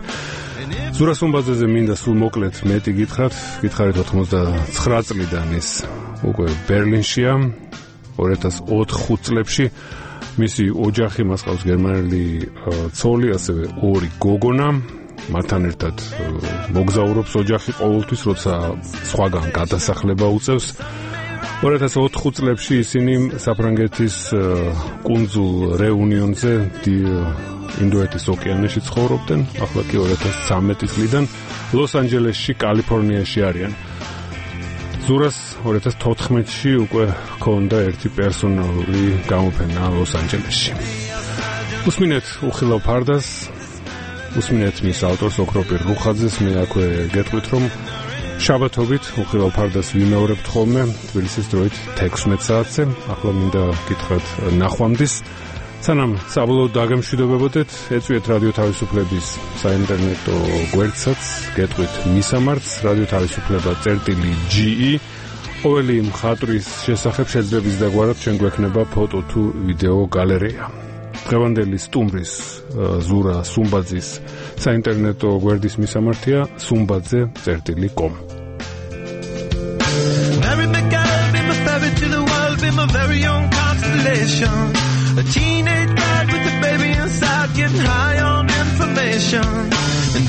ზურა სუმბაძეზე მინდა სულ მოკლედ მეტი გითხრათ, გითხარით ოთხმოცდაცხრა წლიდან ის უკვე ბერლინშია, ორი ათას ოთხ წლებში მისი ოჯახი, მას ყავს გერმანელი ცოლი, ასევე ორი გოგონა, მათთან ერთად მოგზაურობს ოჯახი ყოველთვის, როცა სხვაგან გადასახლება უწევს. ორი ათას ოთხ წლებში ისინი საფრანგეთის კუნძულ რეუნიონზე ინდოეთის ოკეანეში ცხოვრობდნენ, ახლა კი ორი ათას ცხრამეტი წლიდან ლოს-ანჯელესში, კალიფორნიაში არიან. ზურას ორი ათას თოთხმეტში უკვე ჰქონდა ერთი პერსონალური გამოფენა ლოს-ანჯელესში. უსმინეთ უხილავ ფარდას, უსმინეთ მის ავტორს ოქროპირ რუხაძეს, მე აქვე გეტყვით, რომ შაბათობით უხილავ ფარდას ვიმეორებთ ხოლმე თბილისის დროით თექვსმეტ საათზე, ახლა მინდა გითხრათ ნახვამდის. სანამ საბოლოოდ დაგემშვიდობებოდეთ, ეწვიეთ რადიო თავისუფლების საინტერნეტო გვერდსაც, გეტყვით მისამართს, რადიო თავისუფლება წერტილი ჯი ი. ყოველი მხატვრის შესახებ შეძლებ იზდაგვარად ჩვენ გვექნება ფოტო თუ ვიდეო გალერეა. დღევანდელი სტუმრის ზურა სუმბაძის საინტერნეტო გვერდის მისამართია sumbaze წერტილი com. A teenage dad with a baby inside, getting high on information. And